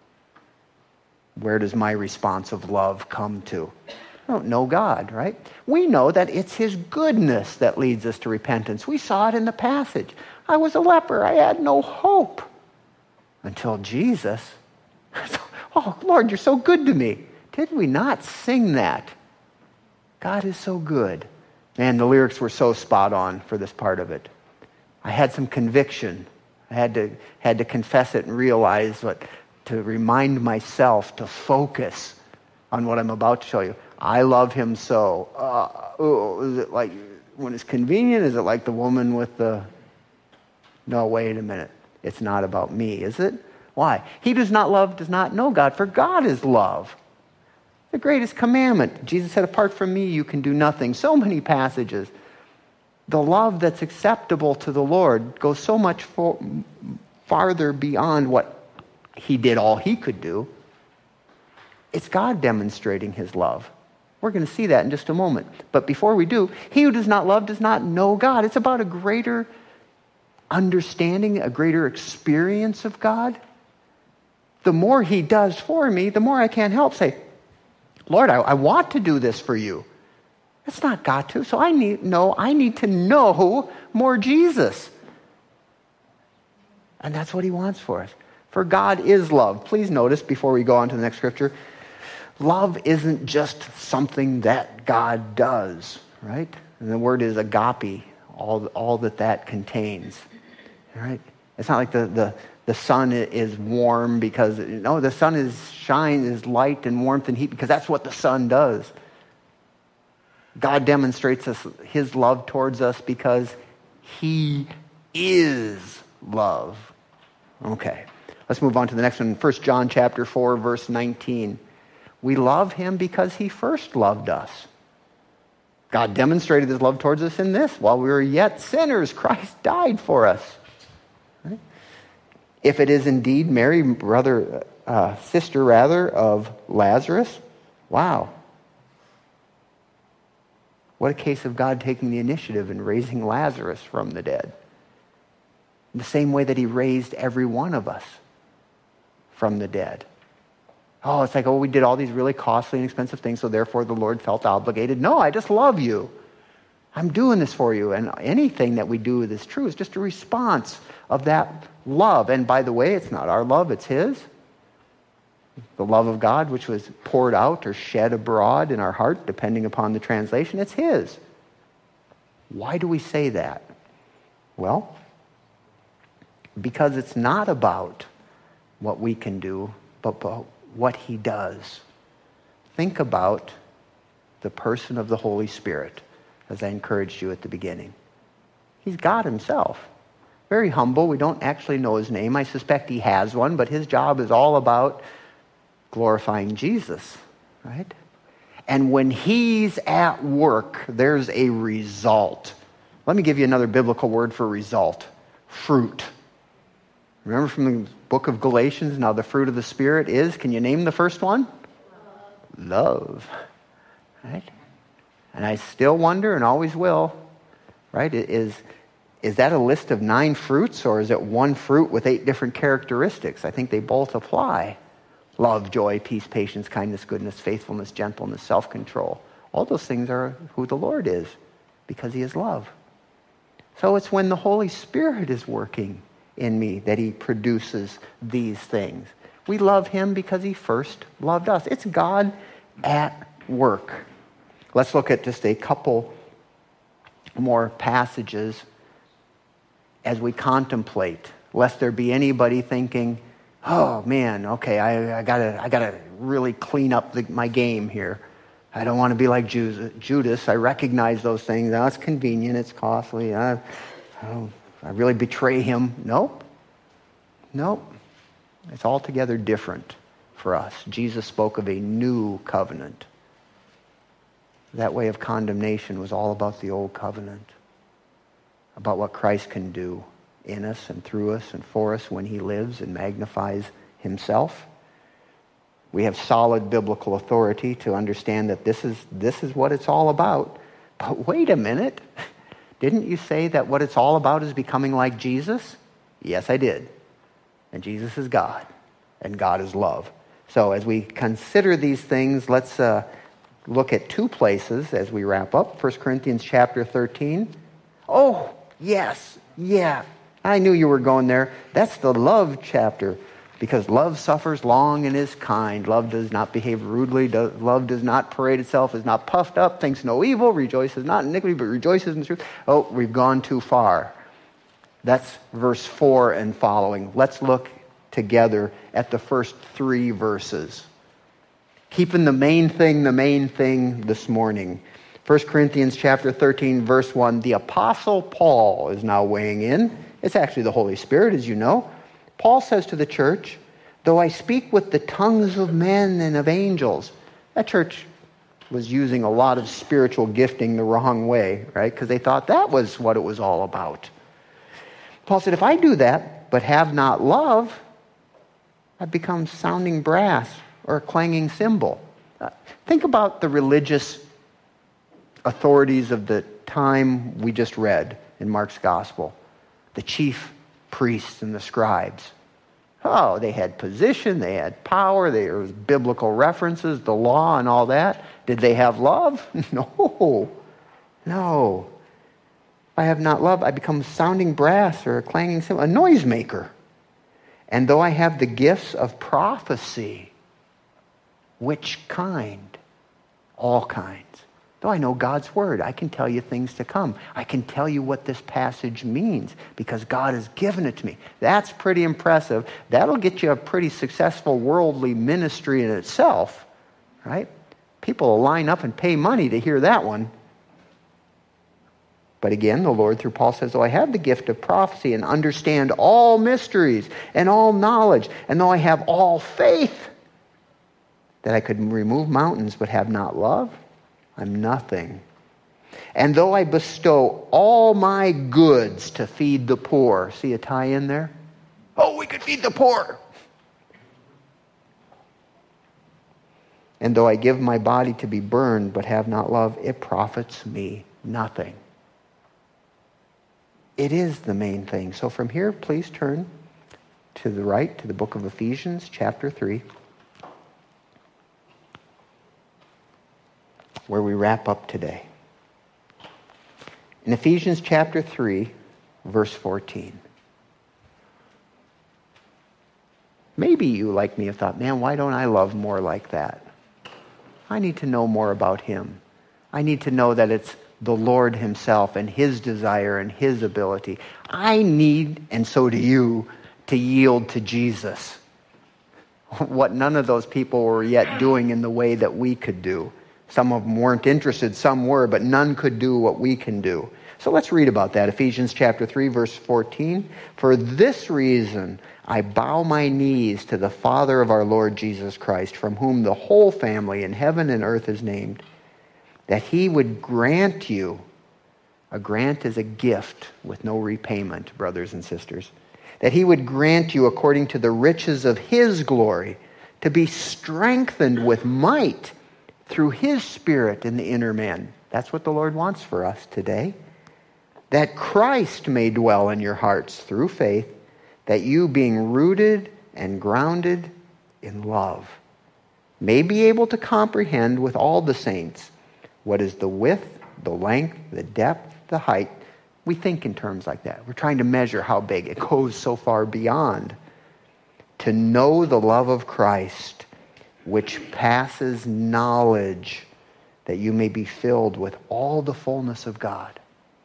where does my response of love come to? I don't know God, right? We know that it's his goodness that leads us to repentance. We saw it in the passage. I was a leper. I had no hope until Jesus. Oh, Lord, you're so good to me. Did we not sing that? God is so good. Man, the lyrics were so spot on for this part of it. I had some conviction. I had to had to confess it and realize what, to remind myself to focus on what I'm about to show you. I love him so. Uh, oh, is it like when it's convenient? Is it like the woman with the... No, wait a minute. It's not about me, is it? Why? He does not love, does not know God, for God is love. The greatest commandment. Jesus said, apart from me, you can do nothing. So many passages. The love that's acceptable to the Lord goes so much for, farther beyond what he did all he could do. It's God demonstrating his love. We're going to see that in just a moment. But before we do, he who does not love does not know God. It's about a greater understanding, a greater experience of God. The more he does for me, the more I can't help say, Lord, I, I want to do this for you. It's not got to. So I need no, I need to know more Jesus. And that's what he wants for us. For God is love. Please notice before we go on to the next scripture, love isn't just something that God does, right? And the word is agape, all, all that that contains. All right? It's not like the, the, the sun is warm because, no, the sun is shine, is light and warmth and heat because that's what the sun does. God demonstrates us his love towards us because he is love. Okay, let's move on to the next one. First John chapter four, verse nineteen. We love him because he first loved us. God demonstrated his love towards us in this. While we were yet sinners, Christ died for us. Right? If it is indeed Mary, brother, uh, sister rather, of Lazarus, wow. What a case of God taking the initiative and raising Lazarus from the dead. In the same way that he raised every one of us from the dead. Oh, it's like, oh, we did all these really costly and expensive things, so therefore the Lord felt obligated. No, I just love you. I'm doing this for you. And anything that we do that is true is just a response of that love. And by the way, it's not our love, it's his. The love of God, which was poured out or shed abroad in our heart, depending upon the translation, it's his. Why do we say that? Well, because it's not about what we can do, but about what he does. Think about the person of the Holy Spirit, as I encouraged you at the beginning. He's God himself. Very humble. We don't actually know his name. I suspect he has one, but his job is all about glorifying Jesus, right? And when he's at work, there's a result. Let me give you another biblical word for result. Fruit. Remember from the book of Galatians, now the fruit of the Spirit is, can you name the first one? Love. Right? And I still wonder, and always will, right? Is, is that a list of nine fruits, or is it one fruit with eight different characteristics? I think they both apply. Love, joy, peace, patience, kindness, goodness, faithfulness, gentleness, self-control. All those things are who the Lord is, because he is love. So it's when the Holy Spirit is working in me that he produces these things. We love him because he first loved us. It's God at work. Let's look at just a couple more passages as we contemplate, lest there be anybody thinking, oh man, okay, I, I gotta, I gotta really clean up the, my game here. I don't want to be like Judas. I recognize those things. Now, it's convenient. It's costly. I, I, I really betray him. Nope. Nope. It's altogether different for us. Jesus spoke of a new covenant. That way of condemnation was all about the old covenant, about what Christ can do in us and through us and for us when he lives and magnifies himself. We have solid biblical authority to understand that this is this is what it's all about. But wait a minute. Didn't you say that what it's all about is becoming like Jesus? Yes, I did. And Jesus is God. And God is love. So as we consider these things, let's uh, look at two places as we wrap up. First Corinthians chapter thirteen. Oh, yes. Yeah. I knew you were going there. That's the love chapter. Because love suffers long and is kind. Love does not behave rudely. Do, love does not parade itself, is not puffed up, thinks no evil, rejoices not in iniquity, but rejoices in the truth. Oh, we've gone too far. That's verse four and following. Let's look together at the first three verses. Keeping the main thing, the main thing this morning. First Corinthians chapter thirteen, verse one. The Apostle Paul is now weighing in. It's actually the Holy Spirit, as you know. Paul says to the church, though I speak with the tongues of men and of angels. That church was using a lot of spiritual gifting the wrong way, right? Because they thought that was what it was all about. Paul said, if I do that, but have not love, I become sounding brass or a clanging cymbal. Uh, think about the religious authorities of the time we just read in Mark's gospel. The chief priests and the scribes. Oh, they had position, they had power, there was biblical references, the law and all that. Did they have love? No. No. If I have not love, I become sounding brass or a clanging cymbal, a noisemaker. And though I have the gifts of prophecy, which kind? All kinds. Though I know God's word, I can tell you things to come. I can tell you what this passage means because God has given it to me. That's pretty impressive. That'll get you a pretty successful worldly ministry in itself, right? People will line up and pay money to hear that one. But again, the Lord through Paul says, though I have the gift of prophecy and understand all mysteries and all knowledge, and though I have all faith, that I could remove mountains but have not love, I'm nothing. And though I bestow all my goods to feed the poor. See a tie in there? Oh, we could feed the poor. And though I give my body to be burned but have not love, it profits me nothing. It is the main thing. So from here, please turn to the right to the book of Ephesians, chapter three. Where we wrap up today. In Ephesians chapter three, verse fourteen. Maybe you, like me, have thought, man, why don't I love more like that? I need to know more about him. I need to know that it's the Lord himself and his desire and his ability. I need, and so do you, to yield to Jesus. What none of those people were yet doing in the way that we could do. Some of them weren't interested, some were, but none could do what we can do. So let's read about that. Ephesians chapter three, verse fourteen. For this reason I bow my knees to the Father of our Lord Jesus Christ, from whom the whole family in heaven and earth is named, that he would grant you, a grant is a gift with no repayment, brothers and sisters, that he would grant you according to the riches of his glory to be strengthened with might through his Spirit in the inner man. That's what the Lord wants for us today. That Christ may dwell in your hearts through faith, that you, being rooted and grounded in love, may be able to comprehend with all the saints what is the width, the length, the depth, the height. We think in terms like that. We're trying to measure how big. It goes so far beyond. To know the love of Christ, which passes knowledge, that you may be filled with all the fullness of God.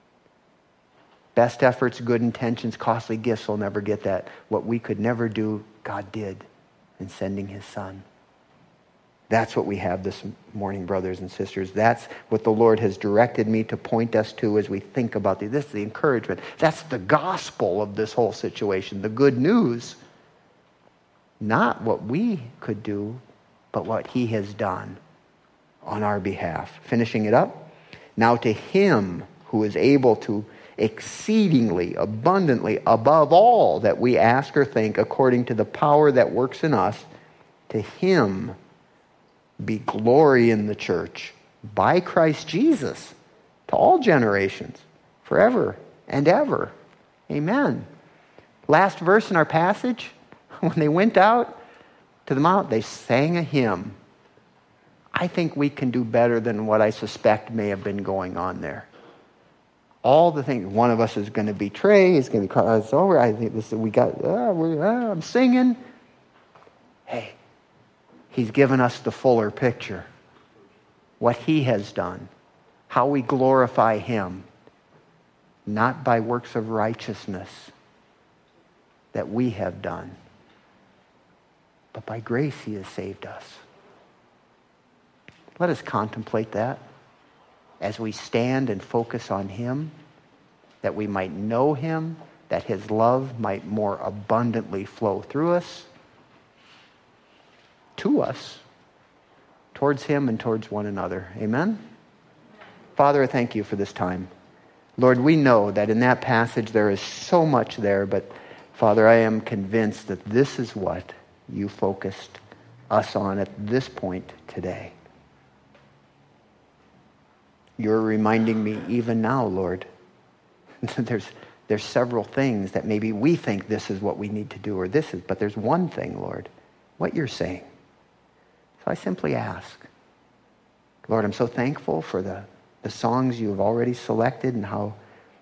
Best efforts, good intentions, costly gifts will never get that. What we could never do, God did in sending his Son. That's what we have this morning, brothers and sisters. That's what the Lord has directed me to point us to as we think about this. This is the encouragement. That's the gospel of this whole situation. The good news. Not what we could do, but what he has done on our behalf. Finishing it up. Now to him who is able to exceedingly, abundantly, above all that we ask or think, according to the power that works in us, to him be glory in the church by Christ Jesus to all generations, forever and ever. Amen. Last verse in our passage, when they went out to the mount, they sang a hymn. I think we can do better than what I suspect may have been going on there. All the things, one of us is going to betray, is going to be, it's over. I think this, we got, uh, we're, uh, I'm singing. Hey, he's given us the fuller picture. What he has done. How we glorify him. Not by works of righteousness that we have done, but by grace he has saved us. Let us contemplate that as we stand and focus on him, that we might know him, that his love might more abundantly flow through us, to us, towards him and towards one another. Amen? Father, I thank you for this time. Lord, we know that in that passage there is so much there, but Father, I am convinced that this is what you focused us on at this point today. You're reminding me even now, Lord, there's there's several things that maybe we think this is what we need to do or this is, but there's one thing, Lord, what you're saying. So I simply ask, Lord, I'm so thankful for the, the songs you have already selected and how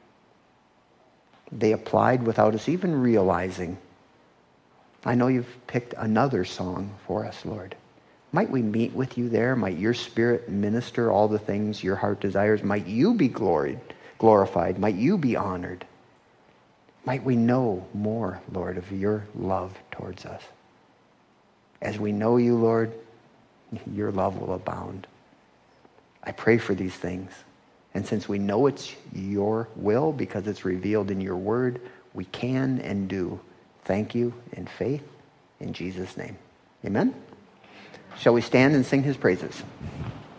they applied without us even realizing. I know you've picked another song for us, Lord. Might we meet with you there? Might your Spirit minister all the things your heart desires? Might you be gloried, glorified? Might you be honored? Might we know more, Lord, of your love towards us? As we know you, Lord, your love will abound. I pray for these things. And since we know it's your will because it's revealed in your word, we can and do. Thank you in faith in Jesus' name. Amen? Shall we stand and sing his praises?